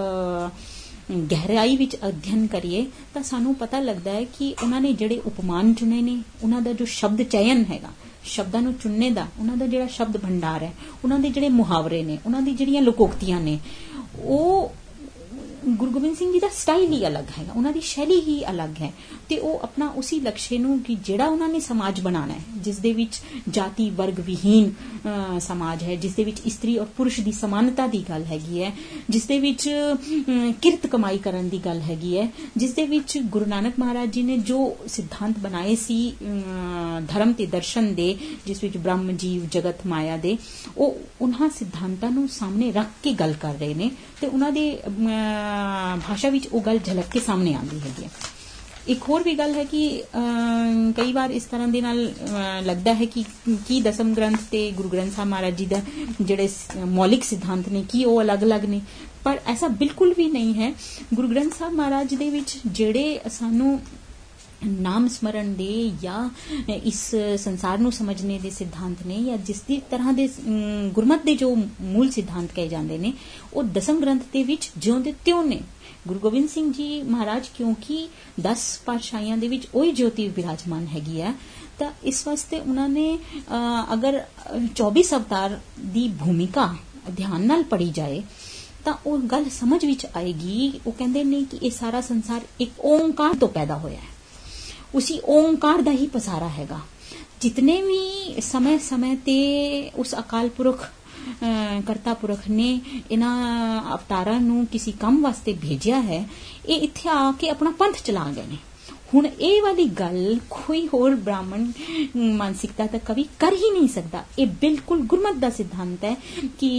ਗਹਿਰਾਈ ਵਿੱਚ ਅਧਿਐਨ ਕਰੀਏ ਤਾਂ ਸਾਨੂੰ ਪਤਾ ਲੱਗਦਾ ਹੈ ਕਿ ਉਹਨਾਂ ਨੇ ਜਿਹੜੇ ਉਪਮਾਨ ਚੁਣੇ ਨੇ, ਉਹਨਾਂ ਦਾ ਜੋ ਸ਼ਬਦ ਚਯਨ ਹੈਗਾ, ਸ਼ਬਦਾਂ ਨੂੰ ਚੁਣਨੇ ਦਾ ਉਹਨਾਂ ਦਾ ਜਿਹੜਾ ਸ਼ਬਦ ਭੰਡਾਰ ਹੈ, ਉਹਨਾਂ ਦੇ ਜਿਹੜੇ ਮੁਹਾਵਰੇ ਨੇ, ਉਹਨਾਂ ਦੀ ਜਿਹੜੀਆਂ ਲੋਕੋਕਤੀਆਂ ਨੇ, ਉਹ ਗੁਰੂ ਗੋਬਿੰਦ ਸਿੰਘ ਜੀ ਦਾ ਸਟਾਈਲ ਹੀ ਅਲੱਗ ਹੈਗਾ, ਉਹਨਾਂ ਦੀ ਸ਼ੈਲੀ ਹੀ ਅਲੱਗ ਹੈ। ਤੇ ਉਹ ਆਪਣਾ ਉਸੇ ਲਕਸ਼ ਨੂੰ ਕਿ ਜਿਹੜਾ ਉਹਨਾਂ ਨੇ ਸਮਾਜ ਬਣਾਉਣਾ ਹੈ, ਜਿਸ ਦੇ ਵਿੱਚ ਜਾਤੀ ਵਰਗ ਵਿਹੀਨ ਸਮਾਜ ਹੈ, ਜਿਸ ਦੇ ਵਿੱਚ ਇਸਤਰੀ ਔਰ ਪੁਰਸ਼ ਦੀ ਸਮਾਨਤਾ ਦੀ ਗੱਲ ਹੈਗੀ ਹੈ, ਜਿਸ ਦੇ ਵਿੱਚ ਕਿਰਤ ਕਮਾਈ ਕਰਨ ਦੀ ਗੱਲ ਹੈਗੀ ਹੈ, ਜਿਸ ਦੇ ਵਿੱਚ ਗੁਰੂ ਨਾਨਕ ਮਹਾਰਾਜ ਜੀ ਨੇ ਜੋ ਸਿਧਾਂਤ ਬਣਾਏ ਸੀ ਧਰਮ ਤੇ ਦਰਸ਼ਨ ਦੇ, ਜਿਸ ਵਿੱਚ ਬ੍ਰਹਮ ਜੀਵ ਜਗਤ ਮਾਇਆ ਦੇ, ਉਹ ਉਹਨਾਂ ਸਿਧਾਂਤਾਂ ਨੂੰ ਸਾਹਮਣੇ ਰੱਖ ਕੇ ਗੱਲ ਕਰ ਰਹੇ ਨੇ ਤੇ ਉਹਨਾਂ ਦੇ ਭਾਸ਼ਾ ਵਿੱਚ ਉਹ ਗੱਲ ਝਲਕ ਕੇ ਸਾਹਮਣੇ ਆਉਂਦੀ ਹੈਗੀ ਹੈ। ਇੱਕ ਹੋਰ ਵੀ ਗੱਲ ਹੈ ਕਿ ਕਈ ਵਾਰ ਇਸ ਤਰ੍ਹਾਂ ਦੇ ਨਾਲ ਲੱਗਦਾ ਹੈ ਕਿ ਕੀ ਦਸਮ ਗ੍ਰੰਥ ਤੇ ਗੁਰੂ ਗ੍ਰੰਥ ਸਾਹਿਬ ਮਹਾਰਾਜ ਜੀ ਦਾ ਜਿਹੜੇ ਮੌਲਿਕ ਸਿਧਾਂਤ ਨੇ ਕੀ ਉਹ ਅਲੱਗ-ਅਲੱਗ ਨੇ, ਪਰ ਐਸਾ ਬਿਲਕੁਲ ਵੀ ਨਹੀਂ ਹੈ। ਗੁਰੂ ਗ੍ਰੰਥ ਸਾਹਿਬ ਮਹਾਰਾਜ ਦੇ ਵਿੱਚ ਜਿਹੜੇ ਸਾਨੂੰ ਨਾਮ ਸਮਰਨ ਦੇ ਜਾਂ ਇਸ ਸੰਸਾਰ ਨੂੰ ਸਮਝਣੇ ਦੇ ਸਿਧਾਂਤ ਨੇ, ਜਾਂ ਜਿਸ ਦੀ ਤਰ੍ਹਾਂ ਦੇ ਗੁਰਮਤਿ ਦੇ ਜੋ ਮੂਲ ਸਿਧਾਂਤ ਕਹੇ ਜਾਂਦੇ ਨੇ, ਉਹ ਦਸਮ ਗ੍ਰੰਥ ਦੇ ਵਿੱਚ ਜਿਉਂ ਦੇ ਤਿਉਂ ਨੇ। ਗੁਰੂ ਗੋਬਿੰਦ ਸਿੰਘ ਜੀ ਮਹਾਰਾਜ ਕਿਉਂਕਿ ਦਸ ਪਾਤਸ਼ਾਹੀਆਂ ਦੇ ਵਿੱਚ ਉਹੀ ਜੋਤੀ ਵਿਰਾਜਮਾਨ ਹੈਗੀ ਹੈ, ਤਾਂ ਇਸ ਵਾਸਤੇ ਉਹਨਾਂ ਨੇ ਅਗਰ ਚੌਬੀ ਅਵਤਾਰ ਦੀ ਭੂਮਿਕਾ ਧਿਆਨ ਨਾਲ ਪੜ੍ਹੀ ਜਾਏ ਤਾਂ ਉਹ ਗੱਲ ਸਮਝ ਵਿੱਚ ਆਏਗੀ। ਉਹ ਕਹਿੰਦੇ ਨੇ ਕਿ ਇਹ ਸਾਰਾ ਸੰਸਾਰ ਇੱਕ ਓਂਕਾਰ ਤੋਂ ਪੈਦਾ ਹੋਇਆ ਹੈ, ਉਸੀ ਓਂਕਾਰ ਦਾ ਹੀ ਪਸਾਰਾ ਹੈਗਾ। ਜਿਤਨੇ ਵੀ ਸਮੇਂ ਸਮੇਂ ਤੇ ਉਸ ਅਕਾਲ ਪੁਰਖ ਕਰਤਾ ਪੁਰਖ ਨੇ ਇਹਨਾਂ ਅਵਤਾਰਾਂ ਨੂੰ ਕਿਸੇ ਕੰਮ ਵਾਸਤੇ ਭੇਜਿਆ ਹੈ, ਇਹ ਇੱਥੇ ਆ ਕੇ ਆਪਣਾ ਪੰਥ ਚਲਾ ਗਏ ਨੇ। ਹੁਣ ਇਹ ਵਾਲੀ ਗੱਲ ਕੋਈ ਹੋਰ ਬ੍ਰਾਹਮਣ ਮਾਨਸਿਕਤਾ ਦਾ ਕਵੀ ਕਰ ਹੀ ਨਹੀਂ ਸਕਦਾ। ਇਹ ਬਿਲਕੁਲ ਗੁਰਮਤ ਦਾ ਸਿਧਾਂਤ ਹੈ ਕਿ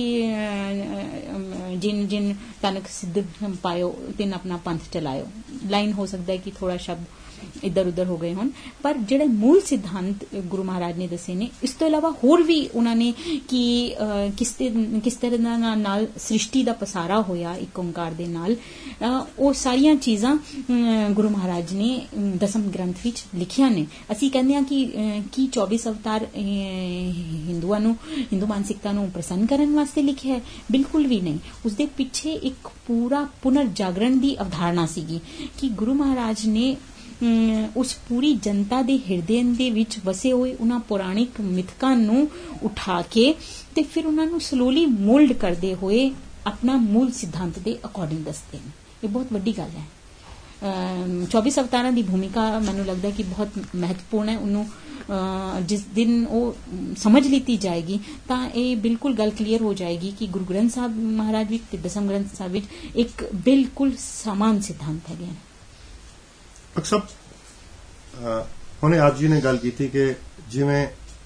ਜਿਨ ਜਿਨ ਤਨਕ ਸਿੱਧ ਪਾਇਓ ਤਿਨ ਆਪਣਾ ਪੰਥ ਚਲਾਇਓ। ਲਾਈਨ ਹੋ ਸਕਦਾ ਹੈ ਕਿ ਥੋੜਾ ਸ਼ਬਦ ਇੱਧਰ ਉੱਧਰ ਹੋ ਗਏ ਹੋਣ, ਪਰ ਜਿਹੜੇ ਮੂਲ ਸਿਧਾਂਤ ਗੁਰੂ ਮਹਾਰਾਜ ਨੇ ਦੱਸੇ ਨੇ, ਇਸ ਤੋਂ ਇਲਾਵਾ ਹੋਰ ਵੀ ਉਹਨਾਂ ਨੇ ਕਿ ਕਿਸ ਕਿਸ ਤਰ੍ਹਾਂ ਨਾਲ ਸ੍ਰਿਸ਼ਟੀ ਦਾ ਪਸਾਰਾ ਹੋਇਆ ਇੱਕ ਓਂਕਾਰ ਦੇ ਨਾਲ, ਉਹ ਸਾਰੀਆਂ ਚੀਜ਼ਾਂ ਗੁਰੂ ਮਹਾਰਾਜ ਨੇ ਦਸਮ ਗ੍ਰੰਥ ਵਿੱਚ ਲਿਖੀਆਂ ਨੇ। ਅਸੀਂ ਕਹਿੰਦੇ ਹਾਂ ਕਿ ਕੀ ਚੌਬੀ ਅਵਤਾਰ ਹਿੰਦੂਆਂ ਨੂੰ, ਹਿੰਦੂ ਮਾਨਸਿਕਤਾ ਨੂੰ ਪ੍ਰਸੰਨ ਕਰਨ ਵਾਸਤੇ ਲਿਖਿਆ ਹੈ? ਬਿਲਕੁਲ ਵੀ ਨਹੀਂ। ਉਸਦੇ ਪਿੱਛੇ ਇੱਕ ਪੂਰਾ ਪੁਨਰ ਜਾਗਰਣ ਦੀ ਅਵਧਾਰਨਾ ਸੀਗੀ ਕਿ ਗੁਰੂ ਮਹਾਰਾਜ ਨੇ ਉਸ ਪੂਰੀ ਜਨਤਾ ਦੇ ਹਿਰਦੇ ਦੇ ਵਿੱਚ ਵਸੇ ਹੋਏ ਉਹਨਾਂ ਪੌਰਾਣਿਕ ਮਿਥਕਾਂ ਨੂੰ ਉਠਾ ਕੇ ਤੇ ਫਿਰ ਉਹਨਾਂ ਨੂੰ ਸਲੋਲੀ ਮੋਲਡ ਕਰਦੇ ਹੋਏ ਆਪਣਾ ਮੂਲ ਸਿਧਾਂਤ ਦੇ ਅਕੋਰਡਿੰਗ ਦੱਸਦੇ ਨੇ। ਇਹ ਬਹੁਤ ਵੱਡੀ ਗੱਲ ਹੈ। ਚੌਬੀ ਅਵਤਾਰਾਂ ਦੀ ਭੂਮਿਕਾ ਮੈਨੂੰ ਲੱਗਦਾ ਕਿ ਬਹੁਤ ਮਹੱਤਵਪੂਰਨ ਹੈ। ਉਹਨੂੰ ਜਿਸ ਦਿਨ ਉਹ ਸਮਝ ਲਿੱਤੀ ਜਾਏਗੀ ਤਾਂ ਇਹ ਬਿਲਕੁਲ ਗੱਲ ਕਲੀਅਰ ਹੋ ਜਾਏਗੀ ਕਿ ਗੁਰੂ ਗ੍ਰੰਥ ਸਾਹਿਬ ਮਹਾਰਾਜ ਵਿੱਚ ਤੇ ਦਸਮ ਗ੍ਰੰਥ ਸਾਹਿਬ ਵਿੱਚ ਇੱਕ ਬਿਲਕੁਲ ਸਮਾਨ ਸਿਧਾਂਤ ਹੈਗੇ ਨੇ। ਅਕਸਰ ਹੁਣੇ ਅੱਜ ਜੀ ਨੇ ਗੱਲ ਕੀਤੀ ਕਿ ਜਿਵੇਂ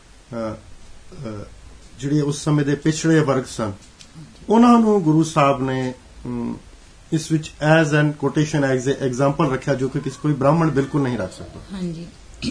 ਜਿਹੜੇ ਉਸ ਸਮੇਂ ਦੇ ਪਿਛੜੇ ਵਰਗ ਸਨ ਉਹਨਾਂ ਨੂੰ ਗੁਰੂ ਸਾਹਿਬ ਨੇ ਇਸ ਵਿੱਚ as an quotation as a example ਰੱਖਿਆ ਜੋ ਕਿ ਕਿਸੇ ਕੋਈ ਬ੍ਰਾਹਮਣ ਬਿਲਕੁਲ ਨਹੀਂ ਰੱਖ ਸਕਦਾ। ਹਾਂਜੀ,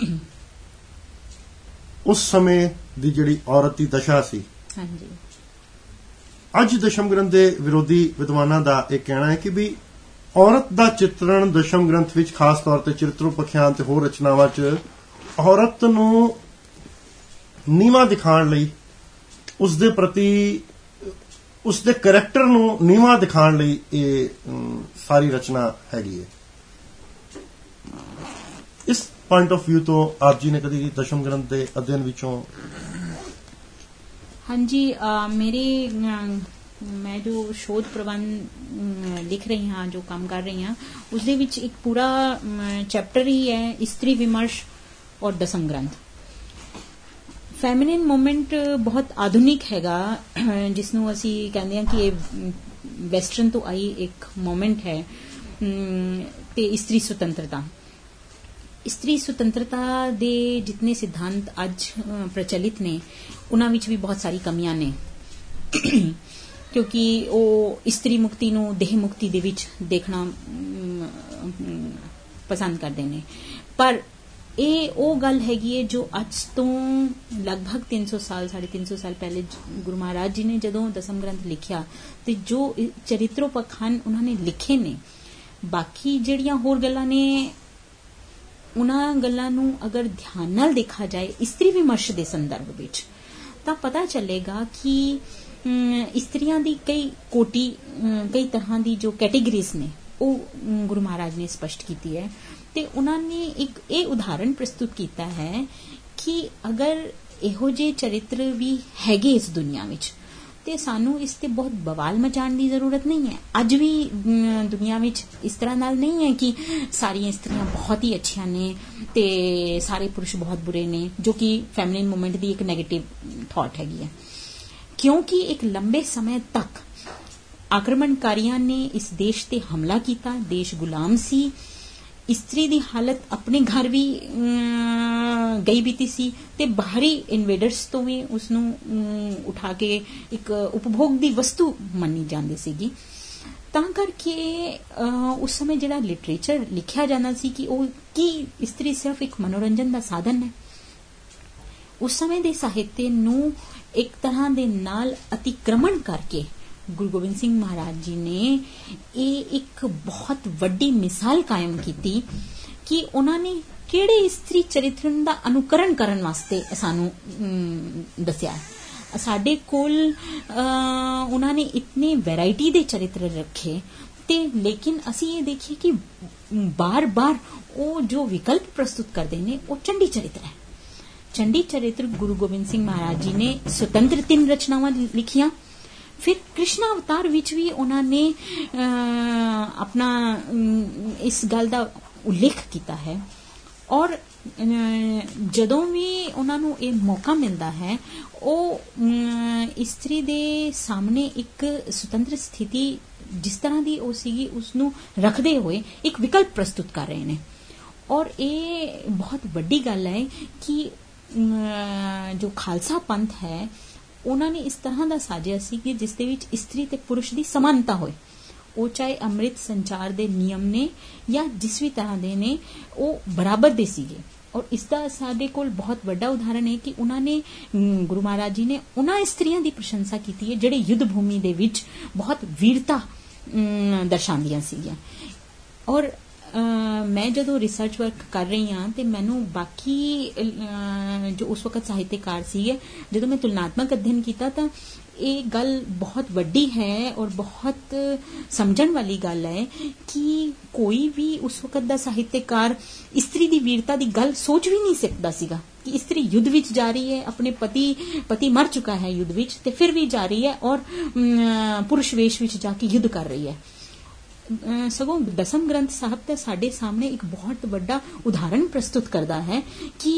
ਉਸ ਸਮੇਂ ਦੀ ਜਿਹੜੀ ਔਰਤ ਦੀ ਦਸ਼ਾ ਸੀ, ਹਾਂਜੀ, ਅੱਜ ਦਸ਼ਮ ਗ੍ਰੰਥ ਦੇ ਵਿਰੋਧੀ ਵਿਦਵਾਨਾਂ ਦਾ ਇਹ ਕਹਿਣਾ ਹੈ ਕਿ ਵੀ ਔਰਤ ਦਾ ਚਿਤਰਣ ਦਸ਼ਮ ਗ੍ਰੰਥ ਵਿੱਚ ਖਾਸ ਤੌਰ ਤੇ ਚਰਿਤਰੋਪਖਿਆਨ ਤੇ ਹੋਰ ਰਚਨਾਵਾਂ 'ਚ ਔਰਤ ਨੂੰ ਨੀਵਾਂ ਦਿਖਾਉਣ ਲਈ, ਉਸ ਦੇ ਪ੍ਰਤੀ ਉਸ ਦੇ ਕਰੈਕਟਰ ਨੂੰ ਨੀਵਾਂ ਦਿਖਾਉਣ ਲਈ ਇਹ ਸਾਰੀ ਰਚਨਾ ਹੈਗੀ ਹੈ। ਇਸ ਪੁਆਇੰਟ ਆਫ ਵਿਊ ਤੋਂ ਆਪ ਜੀ ਨੇ ਕਦੀ ਦਸ਼ਮ ਗ੍ਰੰਥ ਦੇ ਅਧਿਐਨ ਵਿੱਚੋਂ? ਹਾਂਜੀ, ਮੇਰੇ ਮੈਂ ਜੋ ਸ਼ੋਧ ਪ੍ਰਬੰਧ ਲਿਖ ਰਹੀ ਹਾਂ, ਜੋ ਕੰਮ ਕਰ ਰਹੀ ਹਾਂ, ਉਸਦੇ ਵਿੱਚ ਇੱਕ ਪੂਰਾ ਚੈਪਟਰ ਹੀ ਹੈ ਇਸਤਰੀ ਵਿਮਰਸ਼ ਔਰ ਦਸਮ ਗ੍ਰੰਥ। ਫੈਮਿਨਿਨ ਮੂਵਮੈਂਟ ਬਹੁਤ ਆਧੁਨਿਕ ਹੈਗਾ, ਜਿਸ ਨੂੰ ਅਸੀਂ ਕਹਿੰਦੇ ਹਾਂ ਕਿ ਇਹ ਵੈਸਟਰਨ ਤੋਂ ਆਈ ਇੱਕ ਮੂਵਮੈਂਟ ਹੈ। ਤੇ ਇਸਤਰੀ ਸੁਤੰਤਰਤਾ ਇਸਤਰੀ ਸੁਤੰਤਰਤਾ ਦੇ ਜਿਤਨੇ ਸਿਧਾਂਤ ਅੱਜ ਪ੍ਰਚਲਿਤ ਨੇ ਉਹਨਾਂ ਵਿੱਚ ਵੀ ਬਹੁਤ ਸਾਰੀ ਕਮੀਆਂ ਨੇ, ਕਿਉਂਕਿ ਉਹ ਇਸਤਰੀ ਮੁਕਤੀ ਨੂੰ ਦੇਹ ਮੁਕਤੀ ਦੇ ਵਿੱਚ ਦੇਖਣਾ ਪਸੰਦ ਕਰਦੇ ਨੇ। ਪਰ ਇਹ ਉਹ ਗੱਲ ਹੈਗੀ ਹੈ ਜੋ ਅੱਜ ਤੋਂ ਲਗਭਗ ਤਿੰਨ ਸੌ ਸਾਲ ਸਾਢੇ ਤਿੰਨ ਸੌ ਸਾਲ ਪਹਿਲੇ ਗੁਰੂ ਮਹਾਰਾਜ ਜੀ ਨੇ ਜਦੋਂ ਦਸਮ ਗ੍ਰੰਥ ਲਿਖਿਆ ਤੇ ਜੋ ਚਰਿਤਰੋਪਖ ਹਨ ਉਹਨਾਂ ਨੇ ਲਿਖੇ ਨੇ। ਬਾਕੀ ਜਿਹੜੀਆਂ ਹੋਰ ਗੱਲਾਂ ਨੇ ਉਹਨਾਂ ਗੱਲਾਂ ਨੂੰ ਅਗਰ ਧਿਆਨ ਨਾਲ ਦੇਖਾ ਜਾਏ ਇਸਤਰੀ ਵਿਮਰਸ਼ ਦੇ ਸੰਦਰਭ ਵਿੱਚ ਤਾਂ ਪਤਾ ਚੱਲੇਗਾ ਕਿ ਇਸਤਰੀਆਂ ਦੀ ਕਈ ਕੋਟੀ, ਕਈ ਤਰ੍ਹਾਂ ਦੀ ਜੋ ਕੈਟੇਗਰੀਜ਼ ਨੇ ਉਹ ਗੁਰੂ ਮਹਾਰਾਜ ਨੇ ਸਪਸ਼ਟ ਕੀਤੀ ਹੈ। ਤੇ ਉਹਨਾਂ ਨੇ ਇੱਕ ਇਹ ਉਦਾਹਰਣ ਪ੍ਰਸਤੁਤ ਕੀਤਾ ਹੈ ਕਿ ਅਗਰ ਇਹੋ ਜਿਹੇ ਚਰਿੱਤਰ ਵੀ ਹੈਗੇ ਇਸ ਦੁਨੀਆ ਵਿੱਚ ਤੇ ਸਾਨੂੰ ਇਸ ਤੇ ਬਹੁਤ ਬਵਾਲ ਮਚਾਉਣ ਦੀ ਜ਼ਰੂਰਤ ਨਹੀਂ ਹੈ। ਅੱਜ ਵੀ ਦੁਨੀਆ ਵਿੱਚ ਇਸ ਤਰ੍ਹਾਂ ਨਾਲ ਨਹੀਂ ਹੈ ਕਿ ਸਾਰੀਆਂ ਇਸਤਰੀਆਂ ਬਹੁਤ ਹੀ ਅੱਛੀਆਂ ਨੇ ਤੇ ਸਾਰੇ ਪੁਰਸ਼ ਬਹੁਤ ਬੁਰੇ ਨੇ, ਜੋ ਕਿ ਫੈਮਿਨਿਨ ਮੂਵਮੈਂਟ ਦੀ ਇੱਕ ਨੈਗੇਟਿਵ ਥਾਟ ਹੈਗੀ ਹੈ। ਕਿਉਂਕਿ ਇੱਕ ਲੰਬੇ ਸਮੇਂ ਤੱਕ ਆਕਰਮਣਕਾਰੀਆਂ ਨੇ ਇਸ ਦੇਸ਼ ਤੇ ਹਮਲਾ ਕੀਤਾ, ਦੇਸ਼ ਗੁਲਾਮ ਸੀ, ਇਸਤਰੀ ਦੀ ਹਾਲਤ ਆਪਣੇ ਘਰ ਵੀ ਗਈ ਬੀਤੀ ਸੀ ਤੇ ਬਾਹਰੀ ਇਨਵੇਡਰਸ ਤੋਂ ਵੀ ਉਸਨੂੰ ਉਠਾ ਕੇ ਇੱਕ ਉਪਭੋਗ ਦੀ ਵਸਤੂ ਮੰਨੀ ਜਾਂਦੀ ਸੀਗੀ। ਤਾਂ ਕਰਕੇ ਉਸ ਸਮੇਂ ਜਿਹੜਾ ਲਿਟਰੇਚਰ ਲਿਖਿਆ ਜਾਂਦਾ ਸੀ ਕਿ ਉਹ ਕੀ ਇਸਤਰੀ ਸਿਰਫ ਇੱਕ ਮਨੋਰੰਜਨ ਦਾ ਸਾਧਨ ਹੈ। ਉਸ ਸਮੇਂ ਦੇ ਸਾਹਿਤ ਨੂੰ ਇੱਕ ਤਰ੍ਹਾਂ ਦੇ ਨਾਲ ਅਤੀਕ੍ਰਮਣ ਕਰਕੇ ਗੁਰੂ ਗੋਬਿੰਦ ਸਿੰਘ ਮਹਾਰਾਜ ਜੀ ਨੇ ਇਹ ਇੱਕ ਬਹੁਤ ਵੱਡੀ ਮਿਸਾਲ ਕਾਇਮ ਕੀਤੀ ਕਿ ਉਹਨਾਂ ਨੇ ਕਿਹੜੇ ਇਸਤਰੀ ਚਰਿੱਤਰਨ ਦਾ ਅਨੁਕਰਨ ਕਰਨ ਵਾਸਤੇ ਸਾਨੂੰ ਦੱਸਿਆ। ਸਾਡੇ ਕੋਲ ਉਹਨਾਂ ਨੇ ਇਤਨੇ ਵੈਰਾਈਟੀ ਦੇ ਚਰਿੱਤਰ ਰੱਖੇ ਤੇ ਲੇਕਿਨ ਅਸੀਂ ਇਹ ਦੇਖੀਏ ਕਿ ਬਾਰ-ਬਾਰ ਉਹ ਜੋ ਵਿਕਲਪ ਪ੍ਰਸਤੁਤ ਕਰਦੇ ਨੇ ਉਹ ਚੰਡੀ ਚਰਿੱਤਰ ਹੈ। ਚੰਡੀ ਚਰਿੱਤਰ ਗੁਰੂ ਗੋਬਿੰਦ ਸਿੰਘ ਮਹਾਰਾਜ ਜੀ ਨੇ ਸੁਤੰਤਰ ਤਿੰਨ ਰਚਨਾਵਾਂ ਲਿਖੀਆਂ। ਫਿਰ ਕ੍ਰਿਸ਼ਨ ਅਵਤਾਰ ਵਿੱਚ ਵੀ ਉਹਨਾਂ ਨੇ ਆਪਣਾ ਇਸ ਗੱਲ ਦਾ ਉਲੇਖ ਕੀਤਾ ਹੈ ਔਰ ਜਦੋਂ ਵੀ ਉਹਨਾਂ ਨੂੰ ਇਹ ਮੌਕਾ ਮਿਲਦਾ ਹੈ ਉਹ ਇਸਤਰੀ ਦੇ ਸਾਹਮਣੇ ਇੱਕ ਸੁਤੰਤਰ ਸਥਿਤੀ ਜਿਸ ਤਰ੍ਹਾਂ ਦੀ ਉਹ ਸੀਗੀ ਉਸਨੂੰ ਰੱਖਦੇ ਹੋਏ ਇੱਕ ਵਿਕਲਪ ਪ੍ਰਸਤੁਤ ਕਰ ਰਹੇ ਨੇ। ਔਰ ਇਹ ਬਹੁਤ ਵੱਡੀ ਗੱਲ ਹੈ ਕਿ ਜੋ ਖਾਲਸਾ ਪੰਥ ਹੈ ਉਹਨਾਂ ਨੇ ਇਸ ਤਰ੍ਹਾਂ ਦਾ ਸਾਜਿਆ ਸੀ ਕਿ ਜਿਸ ਦੇ ਵਿੱਚ ਇਸਤਰੀ ਤੇ ਪੁਰਸ਼ ਦੀ ਸਮਾਨਤਾ ਹੋਏ, ਉਹ ਚਾਹੇ ਅੰਮ੍ਰਿਤ ਸੰਚਾਰ ਦੇ ਨਿਯਮ ਨੇ ਜਾਂ ਜਿਸ ਵੀ ਤਰ੍ਹਾਂ ਦੇ ਨੇ ਉਹ ਬਰਾਬਰ ਦੇ ਸੀਗੇ। ਔਰ ਇਸ ਦਾ ਸਾਡੇ ਕੋਲ ਬਹੁਤ ਵੱਡਾ ਉਦਾਹਰਣ ਹੈ ਕਿ ਉਹਨਾਂ ਨੇ ਗੁਰੂ ਮਹਾਰਾਜ ਜੀ ਨੇ ਉਹਨਾਂ ਇਸਤਰੀਆਂ ਦੀ ਪ੍ਰਸ਼ੰਸਾ ਕੀਤੀ ਹੈ ਜਿਹੜੇ ਯੁੱਧ ਭੂਮੀ ਦੇ ਵਿੱਚ ਬਹੁਤ ਵੀਰਤਾ ਦਰਸਾਉਂਦੀਆਂ ਸੀਗੀਆਂ। ਔਰ ਮੈਂ ਜਦੋਂ ਰਿਸਰਚ ਵਰਕ ਕਰ ਰਹੀ ਹਾਂ ਤੇ ਮੈਨੂੰ ਬਾਕੀ ਜੋ ਉਸ ਵਕਤ ਸਾਹਿਤਕਾਰ ਸੀਗੇ, ਜਦੋਂ ਮੈਂ ਤੁਲਨਾਤਮਕ ਅਧਿਐਨ ਕੀਤਾ ਤਾਂ ਇਹ ਗੱਲ ਬਹੁਤ ਵੱਡੀ ਹੈ ਔਰ ਬਹੁਤ ਸਮਝਣ ਵਾਲੀ ਗੱਲ ਹੈ ਕਿ ਕੋਈ ਵੀ ਉਸ ਵਕਤ ਦਾ ਸਾਹਿਤਕਾਰ ਇਸਤਰੀ ਦੀ ਵੀਰਤਾ ਦੀ ਗੱਲ ਸੋਚ ਵੀ ਨਹੀਂ ਸਕਦਾ ਸੀਗਾ ਕਿ ਇਸਤਰੀ ਯੁੱਧ ਵਿੱਚ ਜਾ ਰਹੀ ਹੈ, ਆਪਣੇ ਪਤੀ ਪਤੀ ਮਰ ਚੁੱਕਾ ਹੈ ਯੁੱਧ ਵਿੱਚ ਤੇ ਫਿਰ ਵੀ ਜਾ ਰਹੀ ਹੈ ਔਰ ਪੁਰਸ਼ ਵੇਸ਼ ਵਿੱਚ ਜਾ ਕੇ ਯੁੱਧ ਕਰ ਰਹੀ ਹੈ। ਸਗੋਂ ਦਸਮ ਗ੍ਰੰਥ ਸਾਹਿਬ ਤਾਂ ਸਾਡੇ ਸਾਹਮਣੇ ਇੱਕ ਬਹੁਤ ਵੱਡਾ ਉਦਾਹਰਣ ਪ੍ਰਸਤੁਤ ਕਰਦਾ ਹੈ ਕਿ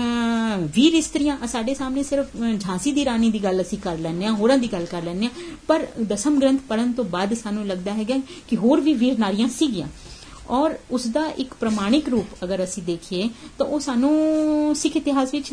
ਵੀਰ ਇਸਤਰੀਆਂ ਸਾਡੇ ਸਾਹਮਣੇ ਸਿਰਫ ਝਾਂਸੀ ਦੀ ਰਾਣੀ ਦੀ ਗੱਲ ਅਸੀਂ ਕਰ ਲੈਂਦੇ ਹਾਂ, ਹੋਰਾਂ ਦੀ ਗੱਲ ਕਰ ਲੈਂਦੇ ਹਾਂ, ਪਰ ਦਸਮ ਗ੍ਰੰਥ ਪੜ੍ਹਨ ਤੋਂ ਬਾਅਦ ਸਾਨੂੰ ਲੱਗਦਾ ਹੈਗਾ ਕਿ ਹੋਰ ਵੀ ਵੀਰ ਨਾਰੀਆਂ ਸੀਗੀਆਂ। ਔਰ ਉਸਦਾ ਇੱਕ ਪ੍ਰਮਾਣਿਕ ਰੂਪ ਅਗਰ ਅਸੀਂ ਦੇਖੀਏ ਤਾਂ ਉਹ ਸਾਨੂੰ ਸਿੱਖ ਇਤਿਹਾਸ ਵਿੱਚ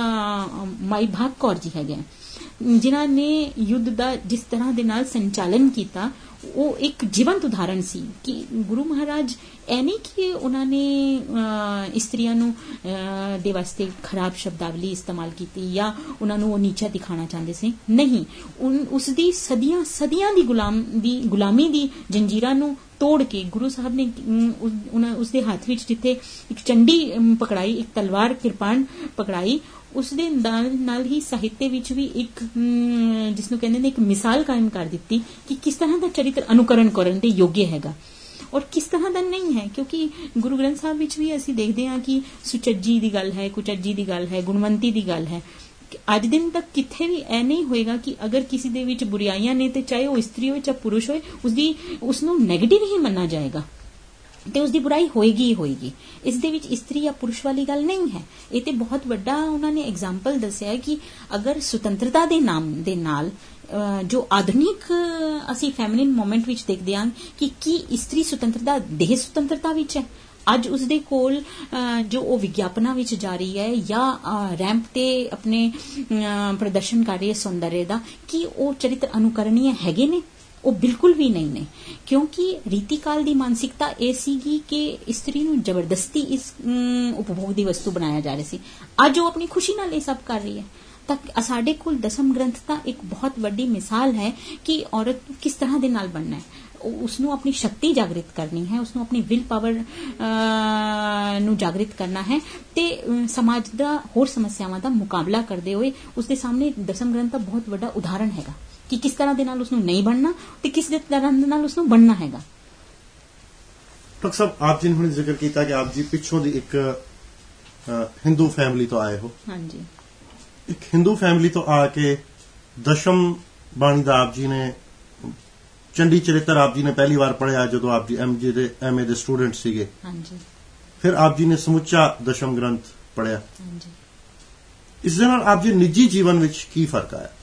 ਮਾਈ ਭਾਗ ਕੌਰ ਜੀ ਹੈਗੇ, ਜਿਨ੍ਹਾਂ ਨੇ ਯੁੱਧ ਦਾ ਜਿਸ ਤਰ੍ਹਾਂ ਦੇ ਨਾਲ ਸੰਚਾਲਨ ਕੀਤਾ ਉਹ ਇੱਕ ਜੀਵੰਤ ਉਦਾਹਰਣ ਸੀ ਕਿ ਗੁਰੂ ਮਹਾਰਾਜ ਇਹ ਨਹੀਂ ਕਿ ਉਹਨਾਂ ਨੇ ਇਸਤਰੀਆਂ ਨੂੰ ਦੇ ਵਾਸਤੇ ਖਰਾਬ ਸ਼ਬਦਾਵਲੀ ਇਸਤੇਮਾਲ ਕੀਤੀ ਜਾਂ ਉਹਨਾਂ ਨੂੰ ਉਹ ਨੀਚਾ ਦਿਖਾਣਾ ਚਾਹੁੰਦੇ ਸੀ, ਨਹੀਂ, ਉਸਦੀ ਸਦੀਆਂ ਸਦੀਆਂ ਦੀ ਗੁਲਾਮ ਦੀ ਗੁਲਾਮੀ ਦੀ ਜੰਜੀਰਾਂ ਨੂੰ ਤੋੜ ਕੇ ਗੁਰੂ ਸਾਹਿਬ ਨੇ ਉਸਦੇ ਹੱਥ ਵਿੱਚ ਜਿੱਥੇ ਇੱਕ ਚੰਡੀ ਪਕੜਾਈ, ਇੱਕ ਤਲਵਾਰ ਕਿਰਪਾਨ ਪਕੜਾਈ, ਉਸਦੇ ਨਾਲ ਹੀ ਸਾਹਿਤ ਵਿੱਚ ਵੀ ਇੱਕ ਜਿਸ ਨੂੰ ਕਹਿੰਦੇ ਨੇ ਇੱਕ ਮਿਸਾਲ ਕਾਇਮ ਕਰ ਦਿੱਤੀ ਕਿ ਕਿਸ ਤਰ੍ਹਾਂ ਦਾ ਚਰਿੱਤਰ ਅਨੁਕਰਨ ਕਰਨ ਦੇ ਯੋਗ ਹੈਗਾ ਔਰ ਕਿਸ ਤਰ੍ਹਾਂ ਦਾ ਨਹੀਂ ਹੈ। ਕਿਉਂਕਿ ਗੁਰੂ ਗ੍ਰੰਥ ਸਾਹਿਬ ਵਿੱਚ ਵੀ ਅਸੀਂ ਦੇਖਦੇ ਹਾਂ ਕਿ ਸੁਚੱਜੀ ਦੀ ਗੱਲ ਹੈ, ਕੁਚੱਜੀ ਦੀ ਗੱਲ ਹੈ, ਗੁਣਵੰਤੀ ਦੀ ਗੱਲ ਹੈ। ਅੱਜ ਦਿਨ ਤੱਕ ਕਿੱਥੇ ਵੀ ਇਹ ਨਹੀਂ ਹੋਏਗਾ ਕਿ ਅਗਰ ਕਿਸੇ ਦੇ ਵਿੱਚ ਬੁਰਾਈਆਂ ਨੇ ਤੇ ਚਾਹੇ ਉਹ ਇਸਤਰੀ ਹੋਵੇ ਚਾਹੇ ਪੁਰਸ਼ ਹੋਵੇ ਉਸਦੀ ਉਸਨੂੰ ਨੈਗੇਟਿਵ ਹੀ ਮੰਨਿਆ ਜਾਏਗਾ ਤੇ ਉਸਦੀ ਬੁਰਾਈ ਹੋਏਗੀ ਹੀ ਹੋਏਗੀ। ਇਸ ਦੇ ਵਿੱਚ ਇਸਤਰੀ ਜਾਂ ਪੁਰਸ਼ ਵਾਲੀ ਗੱਲ ਨਹੀਂ ਹੈ। ਇਹ ਤੇ ਬਹੁਤ ਵੱਡਾ ਉਹਨਾਂ ਨੇ ਐਗਜ਼ਾਮਪਲ ਦੱਸਿਆ ਹੈ ਕਿ ਅਗਰ ਸੁਤੰਤਰਤਾ ਦੇ ਨਾਮ ਦੇ ਨਾਲ ਜੋ ਆਧੁਨਿਕ ਅਸੀਂ ਫੈਮਿਨਿਨ ਮੂਵਮੈਂਟ ਵਿੱਚ ਦੇਖਦੇ ਹਾਂ ਕਿ ਕੀ ਇਸਤਰੀ ਸੁਤੰਤਰਤਾ ਦੇਹ ਸੁਤੰਤਰਤਾ ਵਿੱਚ ਹੈ। ਅੱਜ ਉਸਦੇ ਕੋਲ ਜੋ ਉਹ ਵਿਗਿਆਪਨਾਂ ਵਿੱਚ ਜਾ ਰਹੀ ਹੈ ਜਾਂ ਰੈਂਪ ਤੇ ਆਪਣੇ ਪ੍ਰਦਰਸ਼ਨ ਕਰ ਰਹੀ ਹੈ ਸੌਂਦਰਯ ਦਾ, ਕੀ ਉਹ ਚਰਿੱਤਰ ਅਨੁਕਰਣੀय ਹੈਗੇ ਨੇ? ਉਹ ਬਿਲਕੁਲ ਵੀ ਨਹੀਂ ਨੇ, ਕਿਉਂਕਿ ਰੀਤੀ ਕਾਲ ਦੀ ਮਾਨਸਿਕਤਾ ਇਹ ਸੀਗੀ ਕਿ ਇਸਤਰੀ ਨੂੰ ਜ਼ਬਰਦਸਤੀ ਇਸ ਉਪਭੋਗ ਦੀ ਵਸਤੂ ਬਣਾਇਆ ਜਾ ਰਿਹਾ ਸੀ। ਅੱਜ ਉਹ ਆਪਣੀ ਖੁਸ਼ੀ ਨਾਲ ਇਹ ਸਭ ਕਰ ਰਹੀ ਹੈ। ਤਾਂ ਸਾਡੇ ਕੋਲ ਦਸਮ ਗ੍ਰੰਥ ਤਾਂ ਇੱਕ ਬਹੁਤ ਵੱਡੀ ਮਿਸਾਲ ਹੈ ਕਿ ਔਰਤ ਨੂੰ ਕਿਸ ਤਰ੍ਹਾਂ ਦੇ ਨਾਲ ਬਣਨਾ ਹੈ, ਉਸਨੂੰ ਆਪਣੀ ਸ਼ਕਤੀ ਜਾਗਰਿਤ ਕਰਨੀ ਹੈ, ਉਸਨੂੰ ਆਪਣੀ ਵਿਲ ਪਾਵਰ ਨੂੰ ਜਾਗਰਿਤ ਕਰਨਾ ਹੈ ਤੇ ਸਮਾਜ ਦਾ ਹੋਰ ਸਮੱਸਿਆਵਾਂ ਦਾ ਮੁਕਾਬਲਾ ਕਰਦੇ ਹੋਏ ਉਸਦੇ ਸਾਹਮਣੇ ਦਸਮ ਗ੍ਰੰਥ ਦਾ ਬਹੁਤ ਵੱਡਾ ਉਦਾਹਰਣ ਹੈਗਾ ਕਿ ਕਿਸ ਤਰ੍ਹਾਂ ਦੇ ਨਾਲ ਉਸਨੂੰ ਨਹੀਂ ਬਣਨਾ ਤੇ ਕਿਸ ਤਰ੍ਹਾਂ ਦੇ ਨਾਲ ਉਸਨੂੰ ਬਣਨਾ ਹੈਗਾ। ਡਾਕਟਰ ਸਾਹਿਬ, ਆਪ ਜੀ ਨੇ ਹੁਣ ਜ਼ਿਕਰ ਕੀਤਾ ਕਿ ਆਪ ਜੀ ਪਿੱਛੋਂ ਦੀ ਇੱਕ ਹਿੰਦੂ ਫੈਮਿਲੀ ਤੋਂ ਆਏ ਹੋ। ਹਾਂਜੀ। ਇੱਕ ਹਿੰਦੂ ਫੈਮਿਲੀ ਤੋਂ ਆ ਕੇ ਦਸ਼ਮ ਬਾਣੀ ਦਾ ਆਪ ਜੀ ਨੇ ਚੰਡੀ ਚਰਿੱਤਰ ਆਪ ਜੀ ਨੇ ਪਹਿਲੀ ਵਾਰ ਪੜ੍ਹਿਆ ਜਦੋਂ ਆਪ ਜੀ ਐਮ ਜੀ ਦੇ ਐਮ ਏ ਦੇ ਸਟੂਡੈਂਟ ਸੀਗੇ। ਹਾਂਜੀ। ਫਿਰ ਆਪ ਜੀ ਨੇ ਸਮੁੱਚਾ ਦਸ਼ਮ ਗ੍ਰੰਥ ਪੜ੍ਹਿਆ। ਹਾਂਜੀ। ਇਸ ਦੇ ਨਾਲ ਆਪ ਜੀ ਨਿੱਜੀ ਜੀਵਨ ਵਿੱਚ ਕੀ ਫਰਕ ਆਇਆ?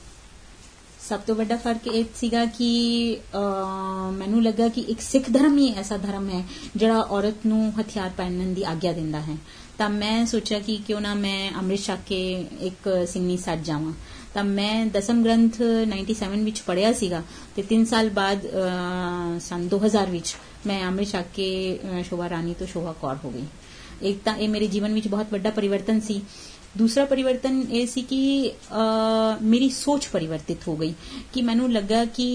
ਸਭ ਤੋਂ ਵੱਡਾ ਫਰਕ ਇਹ ਸੀਗਾ ਕਿ ਮੈਨੂੰ ਲੱਗਾ ਕਿ ਇੱਕ ਸਿੱਖ ਧਰਮ ਹੀ ਐਸਾ ਧਰਮ ਹੈ ਜਿਹੜਾ ਔਰਤ ਨੂੰ ਹਥਿਆਰ ਪਹਿਨਣ ਦੀ ਆਗਿਆ ਦਿੰਦਾ ਹੈ। ਤਾਂ ਮੈਂ ਸੋਚਿਆ ਕਿ ਕਿਉਂ ਨਾ ਮੈਂ ਅੰਮ੍ਰਿਤ ਛਕ ਕੇ ਇੱਕ ਸਿੰਘਣੀ ਸੱਜ ਜਾਵਾਂ। ਤਾਂ ਮੈਂ ਦਸਮ ਗ੍ਰੰਥ ਸੱਤਰ ਵਿੱਚ ਪੜ੍ਹਿਆ ਸੀਗਾ ਤੇ ਤਿੰਨ ਸਾਲ ਬਾਅਦ ਸੰਨ ਦੋ ਹਜ਼ਾਰ ਵਿੱਚ ਮੈਂ ਅੰਮ੍ਰਿਤ ਛਕ ਕੇ ਸ਼ੋਭਾ ਰਾਣੀ ਤੋਂ ਸ਼ੋਭਾ ਕੌਰ ਹੋ ਗਈ। ਇੱਕ ਤਾਂ ਇਹ ਮੇਰੇ ਜੀਵਨ ਵਿੱਚ ਬਹੁਤ ਵੱਡਾ ਪਰਿਵਰਤਨ ਸੀ। ਦੂਸਰਾ ਪਰਿਵਰਤਨ ਇਹ ਸੀ ਕਿ ਮੇਰੀ ਸੋਚ ਪਰਿਵਰਤਿਤ ਹੋ ਗਈ ਕਿ ਮੈਨੂੰ ਲੱਗਾ ਕਿ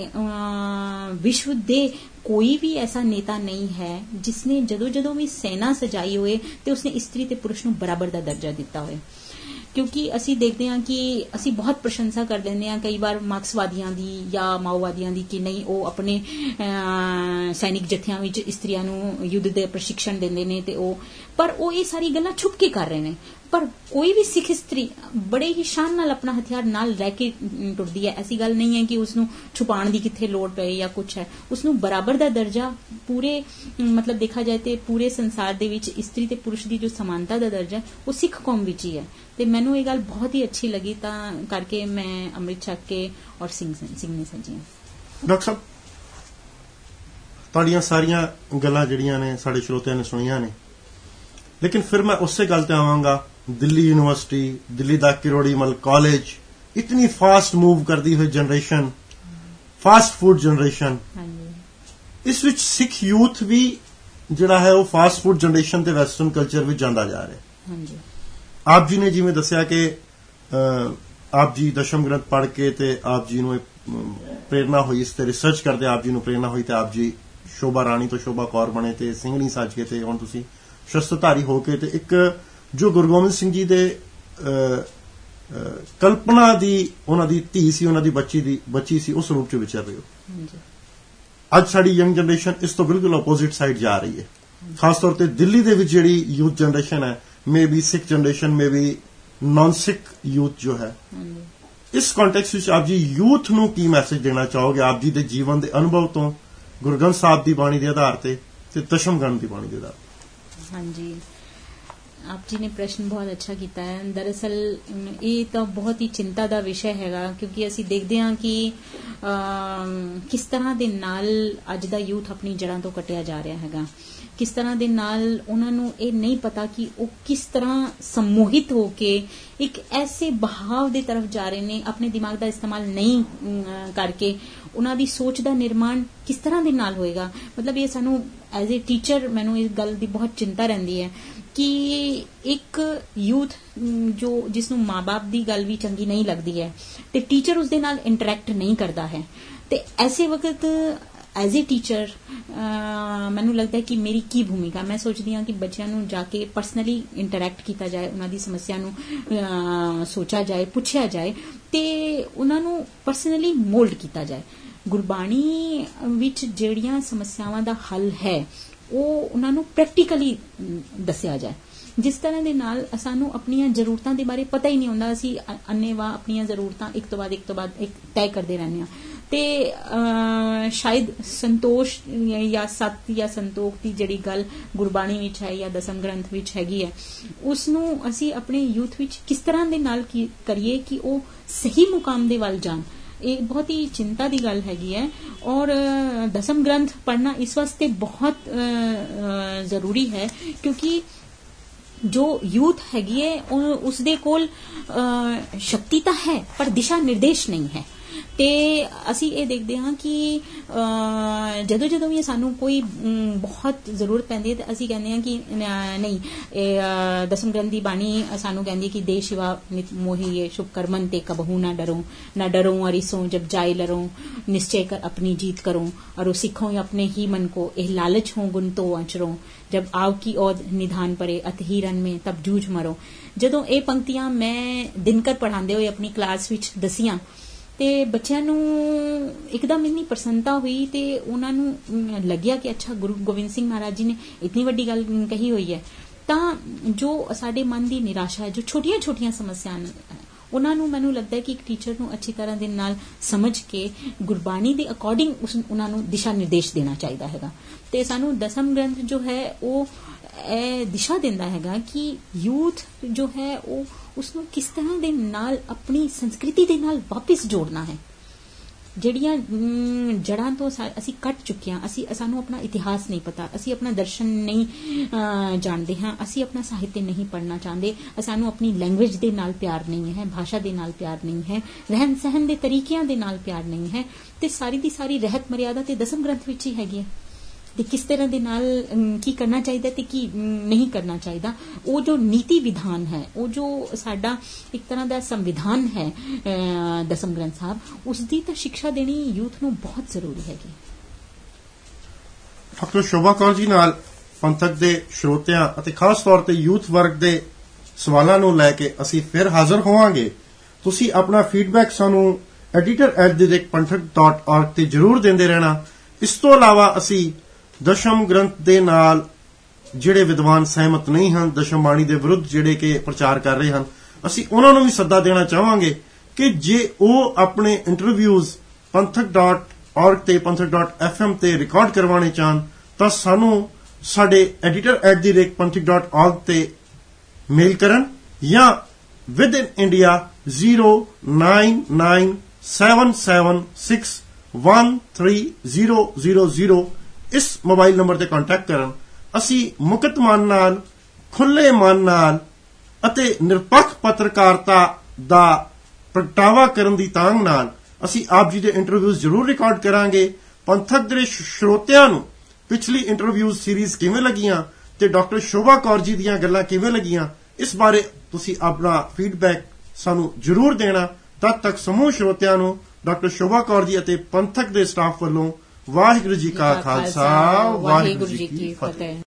ਵਿਸ਼ਵ ਦੇ ਕੋਈ ਵੀ ਐਸਾ ਨੇਤਾ ਨਹੀਂ ਹੈ ਜਿਸਨੇ ਜਦੋਂ ਜਦੋਂ ਵੀ ਸੈਨਾ ਸਜਾਈ ਹੋਏ ਤੇ ਉਸਨੇ ਇਸਤਰੀ ਤੇ ਪੁਰਸ਼ ਨੂੰ ਬਰਾਬਰ ਦਾ ਦਰਜਾ ਦਿੱਤਾ ਹੋਏ। ਕਿਉਂਕਿ ਅਸੀਂ ਦੇਖਦੇ ਹਾਂ ਕਿ ਅਸੀਂ ਬਹੁਤ ਪ੍ਰਸ਼ੰਸਾ ਕਰ ਲੈਂਦੇ ਹਾਂ ਕਈ ਵਾਰ ਮਾਰਕਸਵਾਦੀਆਂ ਦੀ ਜਾਂ ਮਾਓਵਾਦੀਆਂ ਦੀ ਕਿ ਨਹੀਂ ਉਹ ਆਪਣੇ ਸੈਨਿਕ ਜਥਿਆਂ ਵਿੱਚ ਇਸਤਰੀਆਂ ਨੂੰ ਯੁੱਧ ਦੇ ਪ੍ਰਸ਼ਿਕਸ਼ਣ ਦਿੰਦੇ ਨੇ ਤੇ ਉਹ ਪਰ ਉਹ ਇਹ ਸਾਰੀ ਗੱਲਾਂ ਛੁਪ ਕੇ ਕਰ ਰਹੇ ਨੇ। ਪਰ ਕੋਈ ਵੀ ਸਿੱਖ ਇਸਤਰੀ ਬੜੇ ਹੀ ਸ਼ਾਨ ਨਾਲ ਆਪਣਾ ਹਥਿਆਰ ਨਾਲ ਰਹਿ ਕੇ ਟੁੱਟਦੀ ਹੈ। ਐਸੀ ਗੱਲ ਨਹੀਂ ਹੈ ਕਿ ਉਸਨੂੰ ਛੁਪਾਉਣ ਦੀ ਕਿੱਥੇ ਲੋੜ ਪਏ ਜਾਂ ਕੁਛ ਹੈ। ਉਸਨੂੰ ਬਰਾਬਰ ਦਾ ਦਰਜਾ ਪੂਰੇ ਮਤਲਬ ਦੇਖਾ ਜਾਏ ਤੇ ਪੂਰੇ ਸੰਸਾਰ ਦੇ ਵਿੱਚ ਇਸਤਰੀ ਤੇ ਪੁਰਸ਼ ਦੀ ਜੋ ਸਮਾਨਤਾ ਦਾ ਦਰਜਾ ਉਹ ਸਿੱਖ ਕੌਮ ਵਿੱਚ ਹੀ ਹੈ। ਤੇ ਮੈਨੂੰ ਇਹ ਗੱਲ ਬਹੁਤ ਹੀ ਅੱਛੀ ਲੱਗੀ ਤਾਂ ਕਰਕੇ ਮੈਂ ਅੰਮ੍ਰਿਤ ਛਕ ਕੇ ਔਰ ਸਿੰਘ ਸਿੰਘਣੀ ਸੱਜੀ। ਡਾਕਟਰ ਸਾਹਿਬ, ਤੁਹਾਡੀਆਂ ਸਾਰੀਆਂ ਗੱਲਾਂ ਜਿਹੜੀਆਂ ਨੇ ਸਾਡੇ ਸਰੋਤਿਆਂ ਨੇ ਸੁਣੀਆਂ ਨੇ, ਲੇਕਿਨ ਫਿਰ ਮੈਂ ਉਸੇ ਗੱਲ ਤੇ ਆਵਾਂਗਾ। ਦਿੱਲੀ ਯੂਨੀਵਰਸਿਟੀ, ਦਿੱਲੀ ਦਾ ਕਿਰੋੜੀਮਲ ਕਾਲਜ, ਇਤਨੀ ਫਾਸਟ ਮੂਵ ਕਰਦੀ ਹੋਈ ਜਨਰੇਸ਼ਨ, ਫਾਸਟ ਫੂਡ ਜਨਰੇਸ਼ਨ, ਇਸ ਵਿੱਚ ਸਿੱਖ ਯੂਥ ਵੀ ਜਿਹੜਾ ਹੈ ਉਹ ਫਾਸਟ ਫੂਡ ਜਨਰੇਸ਼ਨ ਤੇ ਵੈਸਟਰਨ ਕਲਚਰ ਵਿੱਚ ਜਾਂਦਾ ਜਾ ਰਿਹਾ। ਆਪ ਜੀ ਨੇ ਜਿਵੇਂ ਦੱਸਿਆ ਕਿ ਆਪ ਜੀ ਦਸ਼ਮ ਗ੍ਰੰਥ ਪੜ੍ਹ ਕੇ ਤੇ ਆਪ ਜੀ ਨੂੰ ਪ੍ਰੇਰਨਾ ਹੋਈ, ਇਸ ਤੇ ਰਿਸਰਚ ਕਰਦੇ ਆਪ ਜੀ ਨੂੰ ਪ੍ਰੇਰਨਾ ਹੋਈ ਤੇ ਆਪ ਜੀ ਸ਼ੋਭਾ ਰਾਣੀ ਤੋਂ ਸ਼ੋਭਾ ਕੌਰ ਬਣੇ ਤੇ ਸਿੰਘਣੀ ਸੱਜ ਕੇ ਤੇ ਹੁਣ ਤੁਸੀਂ ਸ਼ਸਤਰਧਾਰੀ ਹੋ ਕੇ ਤੇ ਇੱਕ ਜੋ ਗੁਰੂ ਗੋਬਿੰਦ ਸਿੰਘ ਜੀ ਦੇ ਕਲਪਨਾ ਦੀ ਉਹਨਾਂ ਦੀ ਧੀ ਸੀ, ਉਹਨਾਂ ਦੀ ਬੱਚੀ ਦੀ ਬੱਚੀ ਸੀ, ਉਸ ਰੂਪ ਚ ਵਿਚਰ ਰਹੇ ਹੋ। ਅੱਜ ਸਾਡੀ ਯੰਗ ਜਨਰੇਸ਼ਨ ਇਸ ਤੋਂ ਬਿਲਕੁਲ ਆਪੋਜ਼ਿਟ ਸਾਈਡ ਜਾ ਰਹੀ ਹੈ। ਖਾਸ ਤੌਰ ਤੇ ਦਿੱਲੀ ਦੇ ਵਿੱਚ ਜਿਹੜੀ ਯੂਥ ਜਨਰੇਸ਼ਨ ਹੈ, maybe Sikh generation, maybe non Sikh youth ਜੋ ਹੈ, ਇਸ ਕੰਟੈਕਸਟ ਵਿੱਚ ਆਪ ਜੀ ਯੂਥ ਨੂੰ ਕੀ ਮੈਸੇਜ ਦੇਣਾ ਚਾਹੋਗੇ? ਆਪ ਜੀ ਦੇ ਜੀਵਨ ਦੇ ਅਨੁਭਵ ਤੋਂ ਗੁਰੂ ਗ੍ਰੰਥ ਸਾਹਿਬ ਦੀ ਬਾਣੀ ਦੇ ਆਧਾਰ ਤੇ ਤੇ ਦਸ਼ਮ ਗ੍ਰੰਥ ਦੀ ਬਾਣੀ ਦੇ ਆਧਾਰ ਤੇ। ਹਾਂਜੀ, ਆਪ ਜੀ ਨੇ ਪ੍ਰਸ਼ਨ ਬਹੁਤ ਅੱਛਾ ਕੀਤਾ ਹੈ। ਦਰਅਸਲ ਇਹ ਤਾਂ ਬਹੁਤ ਹੀ ਚਿੰਤਾ ਦਾ ਵਿਸ਼ਾ ਹੈਗਾ, ਕਿਉਂਕਿ ਅਸੀਂ ਦੇਖਦੇ ਹਾਂ ਕਿ ਕਿਸ ਤਰ੍ਹਾਂ ਦੇ ਨਾਲ ਅੱਜ ਦਾ ਯੂਥ ਆਪਣੀ ਜੜ੍ਹਾਂ ਤੋਂ ਕੱਟਿਆ ਜਾ ਰਿਹਾ ਹੈਗਾ, ਕਿਸ ਤਰ੍ਹਾਂ ਦੇ ਨਾਲ ਉਹਨਾਂ ਨੂੰ ਇਹ ਨਹੀਂ ਪਤਾ ਕਿ ਉਹ ਕਿਸ ਤਰ੍ਹਾਂ ਸਮੂਹਿਤ ਹੋ ਕੇ ਇੱਕ ਐਸੇ ਬਹਾਵ ਦੀ ਤਰਫ ਜਾ ਰਹੇ ਨੇ, ਆਪਣੇ ਦਿਮਾਗ ਦਾ ਇਸਤੇਮਾਲ ਨਹੀਂ ਕਰਕੇ ਉਹਨਾਂ ਦੀ ਸੋਚ ਦਾ ਨਿਰਮਾਣ ਕਿਸ ਤਰ੍ਹਾਂ ਦੇ ਨਾਲ ਹੋਏਗਾ। ਮਤਲਬ ਇਹ ਸਾਨੂੰ ਐਜ਼ ਏ ਟੀਚਰ ਮੈਨੂੰ ਇਸ ਗੱਲ ਦੀ ਬਹੁਤ ਚਿੰਤਾ ਰਹਿੰਦੀ ਹੈ ਕਿ ਇੱਕ ਯੂਥ ਜੋ ਜਿਸ ਨੂੰ ਮਾਂ-ਬਾਪ ਦੀ ਗੱਲ ਵੀ ਚੰਗੀ ਨਹੀਂ ਲੱਗਦੀ ਹੈ ਤੇ ਟੀਚਰ ਉਸਦੇ ਨਾਲ ਇੰਟਰੈਕਟ ਨਹੀਂ ਕਰਦਾ ਹੈ, ਤੇ ਐਸੇ ਵਕਤ ਐਜ਼ ਏ ਟੀਚਰ ਮੈਨੂੰ ਲੱਗਦਾ ਕਿ ਮੇਰੀ ਕੀ ਭੂਮਿਕਾ। ਮੈਂ ਸੋਚਦੀ ਹਾਂ ਕਿ ਬੱਚਿਆਂ ਨੂੰ ਜਾ ਕੇ ਪਰਸਨਲੀ ਇੰਟਰੈਕਟ ਕੀਤਾ ਜਾਏ, ਉਹਨਾਂ ਦੀ ਸਮੱਸਿਆ ਨੂੰ ਸੋਚਿਆ ਜਾਏ, ਪੁੱਛਿਆ ਜਾਏ ਤੇ ਉਹਨਾਂ ਨੂੰ ਪਰਸਨਲੀ ਮੋਲਡ ਕੀਤਾ ਜਾਏ। ਗੁਰਬਾਣੀ ਵਿੱਚ ਜਿਹੜੀਆਂ ਸਮੱਸਿਆਵਾਂ ਦਾ ਹੱਲ ਹੈ ਉਹ ਉਹਨਾਂ ਨੂੰ ਪ੍ਰੈਕਟੀਕਲੀ ਦੱਸਿਆ ਜਾਏ, ਜਿਸ ਤਰ੍ਹਾਂ ਦੇ ਨਾਲ ਸਾਨੂੰ ਆਪਣੀਆਂ ਜ਼ਰੂਰਤਾਂ ਦੇ ਬਾਰੇ ਪਤਾ ਹੀ ਨਹੀਂ ਹੁੰਦਾ। ਅਸੀਂ ਅੰਨ੍ਹੇਵਾਹ ਆਪਣੀਆਂ ਜ਼ਰੂਰਤਾਂ ਇੱਕ ਤੋਂ ਬਾਅਦ ਇੱਕ ਤੋਂ ਬਾਅਦ ਇੱਕ ਤੈਅ ਕਰਦੇ ਰਹਿੰਦੇ ਹਾਂ ਤੇ ਸ਼ਾਇਦ ਸੰਤੋਸ਼ ਜਾਂ ਸੱਤ ਜਾਂ ਸੰਤੋਖ ਦੀ ਜਿਹੜੀ ਗੱਲ ਗੁਰਬਾਣੀ ਵਿੱਚ ਹੈ ਜਾਂ ਦਸਮ ਗ੍ਰੰਥ ਵਿੱਚ ਹੈਗੀ ਹੈ, ਉਸ ਨੂੰ ਅਸੀਂ ਆਪਣੇ ਯੂਥ ਵਿੱਚ ਕਿਸ ਤਰ੍ਹਾਂ ਦੇ ਨਾਲ ਕਰੀਏ ਕਿ ਉਹ ਸਹੀ ਮੁਕਾਮ ਦੇ ਵੱਲ ਜਾਣ। ਇਹ ਬਹੁਤ ਹੀ ਚਿੰਤਾ ਦੀ ਗੱਲ ਹੈਗੀ ਹੈ ਔਰ ਦਸਮ ਗ੍ਰੰਥ ਪੜ੍ਹਨਾ ਇਸ ਵਾਸਤੇ ਬਹੁਤ ਜ਼ਰੂਰੀ ਹੈ ਕਿਉਂਕਿ ਜੋ ਯੂਥ ਹੈਗੀ ਹੈ ਉਸਦੇ ਕੋਲ ਸ਼ਕਤੀ ਤਾਂ ਹੈ ਪਰ ਦਿਸ਼ਾ ਨਿਰਦੇਸ਼ ਨਹੀਂ ਹੈ। ਤੇ ਅਸੀਂ ਇਹ ਦੇਖਦੇ ਹਾਂ ਕਿ ਜਦੋਂ ਜਦੋਂ ਵੀ ਸਾਨੂੰ ਕੋਈ ਬਹੁਤ ਜ਼ਰੂਰਤ ਪੈਂਦੀ ਹੈ ਤਾਂ ਅਸੀਂ ਕਹਿੰਦੇ ਹਾਂ ਕਿ ਨਹੀਂ, ਇਹ ਦਸਮ ਗ੍ਰੰਥ ਦੀ ਬਾਣੀ ਸਾਨੂੰ ਕਹਿੰਦੀ ਕਿ ਦੇ ਸ਼ਿਵਾ ਨਿਤ ਮੋਹੀਏ ਸ਼ੁਭ ਕਰਮਨ ਤੇ ਕਬਹੂ ਨਾ ਡਰੋ ਨਾ ਡਰੋ ਅरिसो जब जाए लरो निश्चय कर अपनी जीत करो और सिखो अपने ही मन को एह लालच हो गुण तो अचरो जब आव की औद निधान परे अत ही रन में तब जूझ मरो। ਜਦੋਂ ਇਹ ਪੰਕਤੀਆਂ ਮੈਂ ਦਿਨਕਰ ਪੜ੍ਹਾਉਂਦੇ ਹੋਏ ਆਪਣੀ ਕਲਾਸ ਵਿੱਚ ਦਸੀਆਂ ਤੇ ਬੱਚਿਆਂ ਨੂੰ ਇੱਕਦਮ ਇੰਨੀ ਪ੍ਰਸੰਨਤਾ ਹੋਈ ਤੇ ਉਹਨਾਂ ਨੂੰ ਲੱਗਿਆ ਕਿ ਅੱਛਾ ਗੁਰੂ ਗੋਬਿੰਦ ਸਿੰਘ ਮਹਾਰਾਜ ਜੀ ਨੇ ਇਤਨੀ ਵੱਡੀ ਗੱਲ ਕਹੀ ਹੋਈ ਹੈ। ਤਾਂ ਜੋ ਸਾਡੇ ਮਨ ਦੀ ਨਿਰਾਸ਼ਾ ਹੈ, ਜੋ ਛੋਟੀਆਂ ਛੋਟੀਆਂ ਸਮੱਸਿਆਵਾਂ ਉਹਨਾਂ ਨੂੰ ਮੈਨੂੰ ਲੱਗਦਾ ਹੈ ਕਿ ਇੱਕ ਟੀਚਰ ਨੂੰ ਅੱਛੀ ਤਰ੍ਹਾਂ ਦੇ ਨਾਲ ਸਮਝ ਕੇ ਗੁਰਬਾਣੀ ਦੇ ਅਕੋਰਡਿੰਗ ਉਸ ਉਹਨਾਂ ਨੂੰ ਦਿਸ਼ਾ ਨਿਰਦੇਸ਼ ਦੇਣਾ ਚਾਹੀਦਾ ਹੈਗਾ। ਤੇ ਸਾਨੂੰ ਦਸਮ ਗ੍ਰੰਥ ਜੋ ਹੈ ਉਹ ਇਹ ਦਿਸ਼ਾ ਦਿੰਦਾ ਹੈਗਾ ਕਿ ਯੂਥ ਜੋ ਹੈ ਉਹ ਉਸਨੂੰ ਕਿਸ ਤਰ੍ਹਾਂ ਦੇ ਨਾਲ ਆਪਣੀ ਸੰਸਕ੍ਰਿਤੀ ਦੇ ਨਾਲ ਵਾਪਿਸ ਜੋੜਨਾ ਹੈ। ਜਿਹੜੀਆਂ ਜੜ੍ਹਾਂ ਤੋਂ ਅਸੀਂ ਕੱਟ ਚੁੱਕੇ ਹਾਂ, ਅਸੀਂ ਸਾਨੂੰ ਆਪਣਾ ਇਤਿਹਾਸ ਨਹੀਂ ਪਤਾ, ਅਸੀਂ ਆਪਣਾ ਦਰਸ਼ਨ ਨਹੀਂ ਜਾਣਦੇ ਹਾਂ, ਅਸੀਂ ਆਪਣਾ ਸਾਹਿਤ ਨਹੀਂ ਪੜ੍ਹਨਾ ਚਾਹੁੰਦੇ, ਸਾਨੂੰ ਆਪਣੀ ਲੈਂਗੁਏਜ ਦੇ ਨਾਲ ਪਿਆਰ ਨਹੀਂ ਹੈ, ਭਾਸ਼ਾ ਦੇ ਨਾਲ ਪਿਆਰ ਨਹੀਂ ਹੈ, ਰਹਿਣ ਸਹਿਣ ਦੇ ਤਰੀਕਿਆਂ ਦੇ ਨਾਲ ਪਿਆਰ ਨਹੀਂ ਹੈ ਤੇ ਸਾਰੀ ਦੀ ਸਾਰੀ ਰਹਿਤ ਮਰਿਆਦਾ ਤੇ ਦਸਮ ਗ੍ਰੰਥ ਵਿੱਚ ਹੀ ਹੈਗੀ ਹੈ ਤੇ ਕਿਸ ਤਰ੍ਹਾਂ ਦੇ ਨਾਲ ਕੀ ਕਰਨਾ ਚਾਹੀਦਾ ਤੇ ਕੀ ਨਹੀਂ ਕਰਨਾ ਚਾਹੀਦਾ। ਉਹ ਜੋ ਨੀਤੀ ਵਿਧਾਨ ਹੈ, ਉਹ ਜੋ ਸਾਡਾ ਇੱਕ ਤਰ੍ਹਾਂ ਦਾ ਸੰਵਿਧਾਨ ਹੈ ਦਸਮ ਗ੍ਰੰਥ ਸਾਹਿਬ, ਉਸ ਦੀ ਤਾਂ ਸਿੱਖਿਆ ਦੇਣੀ ਯੂਥ ਨੂੰ ਬਹੁਤ ਜ਼ਰੂਰੀ ਹੈਗੀ। ਡਾਕਟਰ ਸ਼ੋਭਾ ਕੌਰ ਜੀ ਨਾਲ ਪੰਥਕ ਦੇ ਸਰੋਤਿਆਂ ਅਤੇ ਖਾਸ ਤੌਰ ਤੇ ਯੂਥ ਵਰਗ ਦੇ ਸਵਾਲਾਂ ਨੂੰ ਲੈ ਕੇ ਅਸੀਂ ਫਿਰ ਹਾਜ਼ਰ ਹੋਵਾਂਗੇ। ਤੁਸੀਂ ਆਪਣਾ ਫੀਡਬੈਕ ਸਾਨੂੰ editor at the rate Panthak dot org ਤੇ ਜ਼ਰੂਰ ਦਿੰਦੇ ਰਹਿਣਾ। ਇਸ ਤੋਂ ਇਲਾਵਾ ਅਸੀਂ ਦਸ਼ਮ ਗ੍ਰੰਥ ਦੇ ਨਾਲ ਜਿਹੜੇ ਵਿਦਵਾਨ ਸਹਿਮਤ ਨਹੀਂ ਹਨ, ਦਸ਼ਮ ਬਾਣੀ ਦੇ ਵਿਰੁੱਧ ਜਿਹੜੇ ਕਿ ਪ੍ਰਚਾਰ ਕਰ ਰਹੇ ਹਨ, ਅਸੀਂ ਉਹਨਾਂ ਨੂੰ ਵੀ ਸੱਦਾ ਦੇਣਾ ਚਾਹਾਂਗੇ ਕਿ ਜੇ ਉਹ ਆਪਣੇ ਇੰਟਰਵਿਊਜ਼ ਪੰਥਕ ਡਾਟ ਔਰਗ ਤੇ ਪੰਥਕ ਡਾਟ ਐਫ ਐਮ ਤੇ ਰਿਕਾਰਡ ਕਰਵਾਉਣੇ ਚਾਹਣ ਤਾਂ ਸਾਨੂੰ ਸਾਡੇ editor at the rate Panthak dot org ਤੇ ਮੇਲ ਕਰਨ ਜਾਂ within India zero nine nine seven seven six one three zero zero zero ਇਸ ਮੋਬਾਈਲ ਨੰਬਰ ਤੇ ਕੰਟੈਕਟ ਕਰਨ। ਅਸੀਂ ਮੁਕਤ ਮਨ ਨਾਲ, ਖੁੱਲੇ ਮਨ ਨਾਲ ਅਤੇ ਨਿਰਪੱਖ ਪੱਤਰਕਾਰਤਾ ਦਾ ਪ੍ਰਗਟਾਵਾ ਕਰਨ ਦੀ ਤਾਂਘ ਨਾਲ ਅਸੀਂ ਆਪ ਜੀ ਦੇ ਇੰਟਰਵਿਊਜ਼ ਜ਼ਰੂਰ ਰਿਕਾਰਡ ਕਰਾਂਗੇ। ਪੰਥਕ ਦੇ ਸਰੋਤਿਆਂ ਨੂੰ ਪਿਛਲੀ ਇੰਟਰਵਿਊਜ਼ ਸੀਰੀਜ਼ ਕਿਵੇਂ ਲੱਗੀਆਂ ਤੇ ਡਾਕਟਰ ਸ਼ੋਭਾ ਕੌਰ ਜੀ ਦੀਆਂ ਗੱਲਾਂ ਕਿਵੇਂ ਲੱਗੀਆਂ, ਇਸ ਬਾਰੇ ਤੁਸੀਂ ਆਪਣਾ ਫੀਡਬੈਕ ਸਾਨੂੰ ਜ਼ਰੂਰ ਦੇਣਾ। ਤਦ ਤੱਕ ਸਮੂਹ ਸਰੋਤਿਆਂ ਨੂੰ ਡਾਕਟਰ ਸ਼ੋਭਾ ਕੌਰ ਜੀ ਅਤੇ ਪੰਥਕ ਦੇ ਸਟਾਫ ਵੱਲੋਂ ਵਾਹਿਗੁਰੂ ਜੀ ਕਾ ਖਾਲਸਾ, ਵਾਹਿਗੁਰੂ ਜੀ ਕੀ ਫਤਿਹ।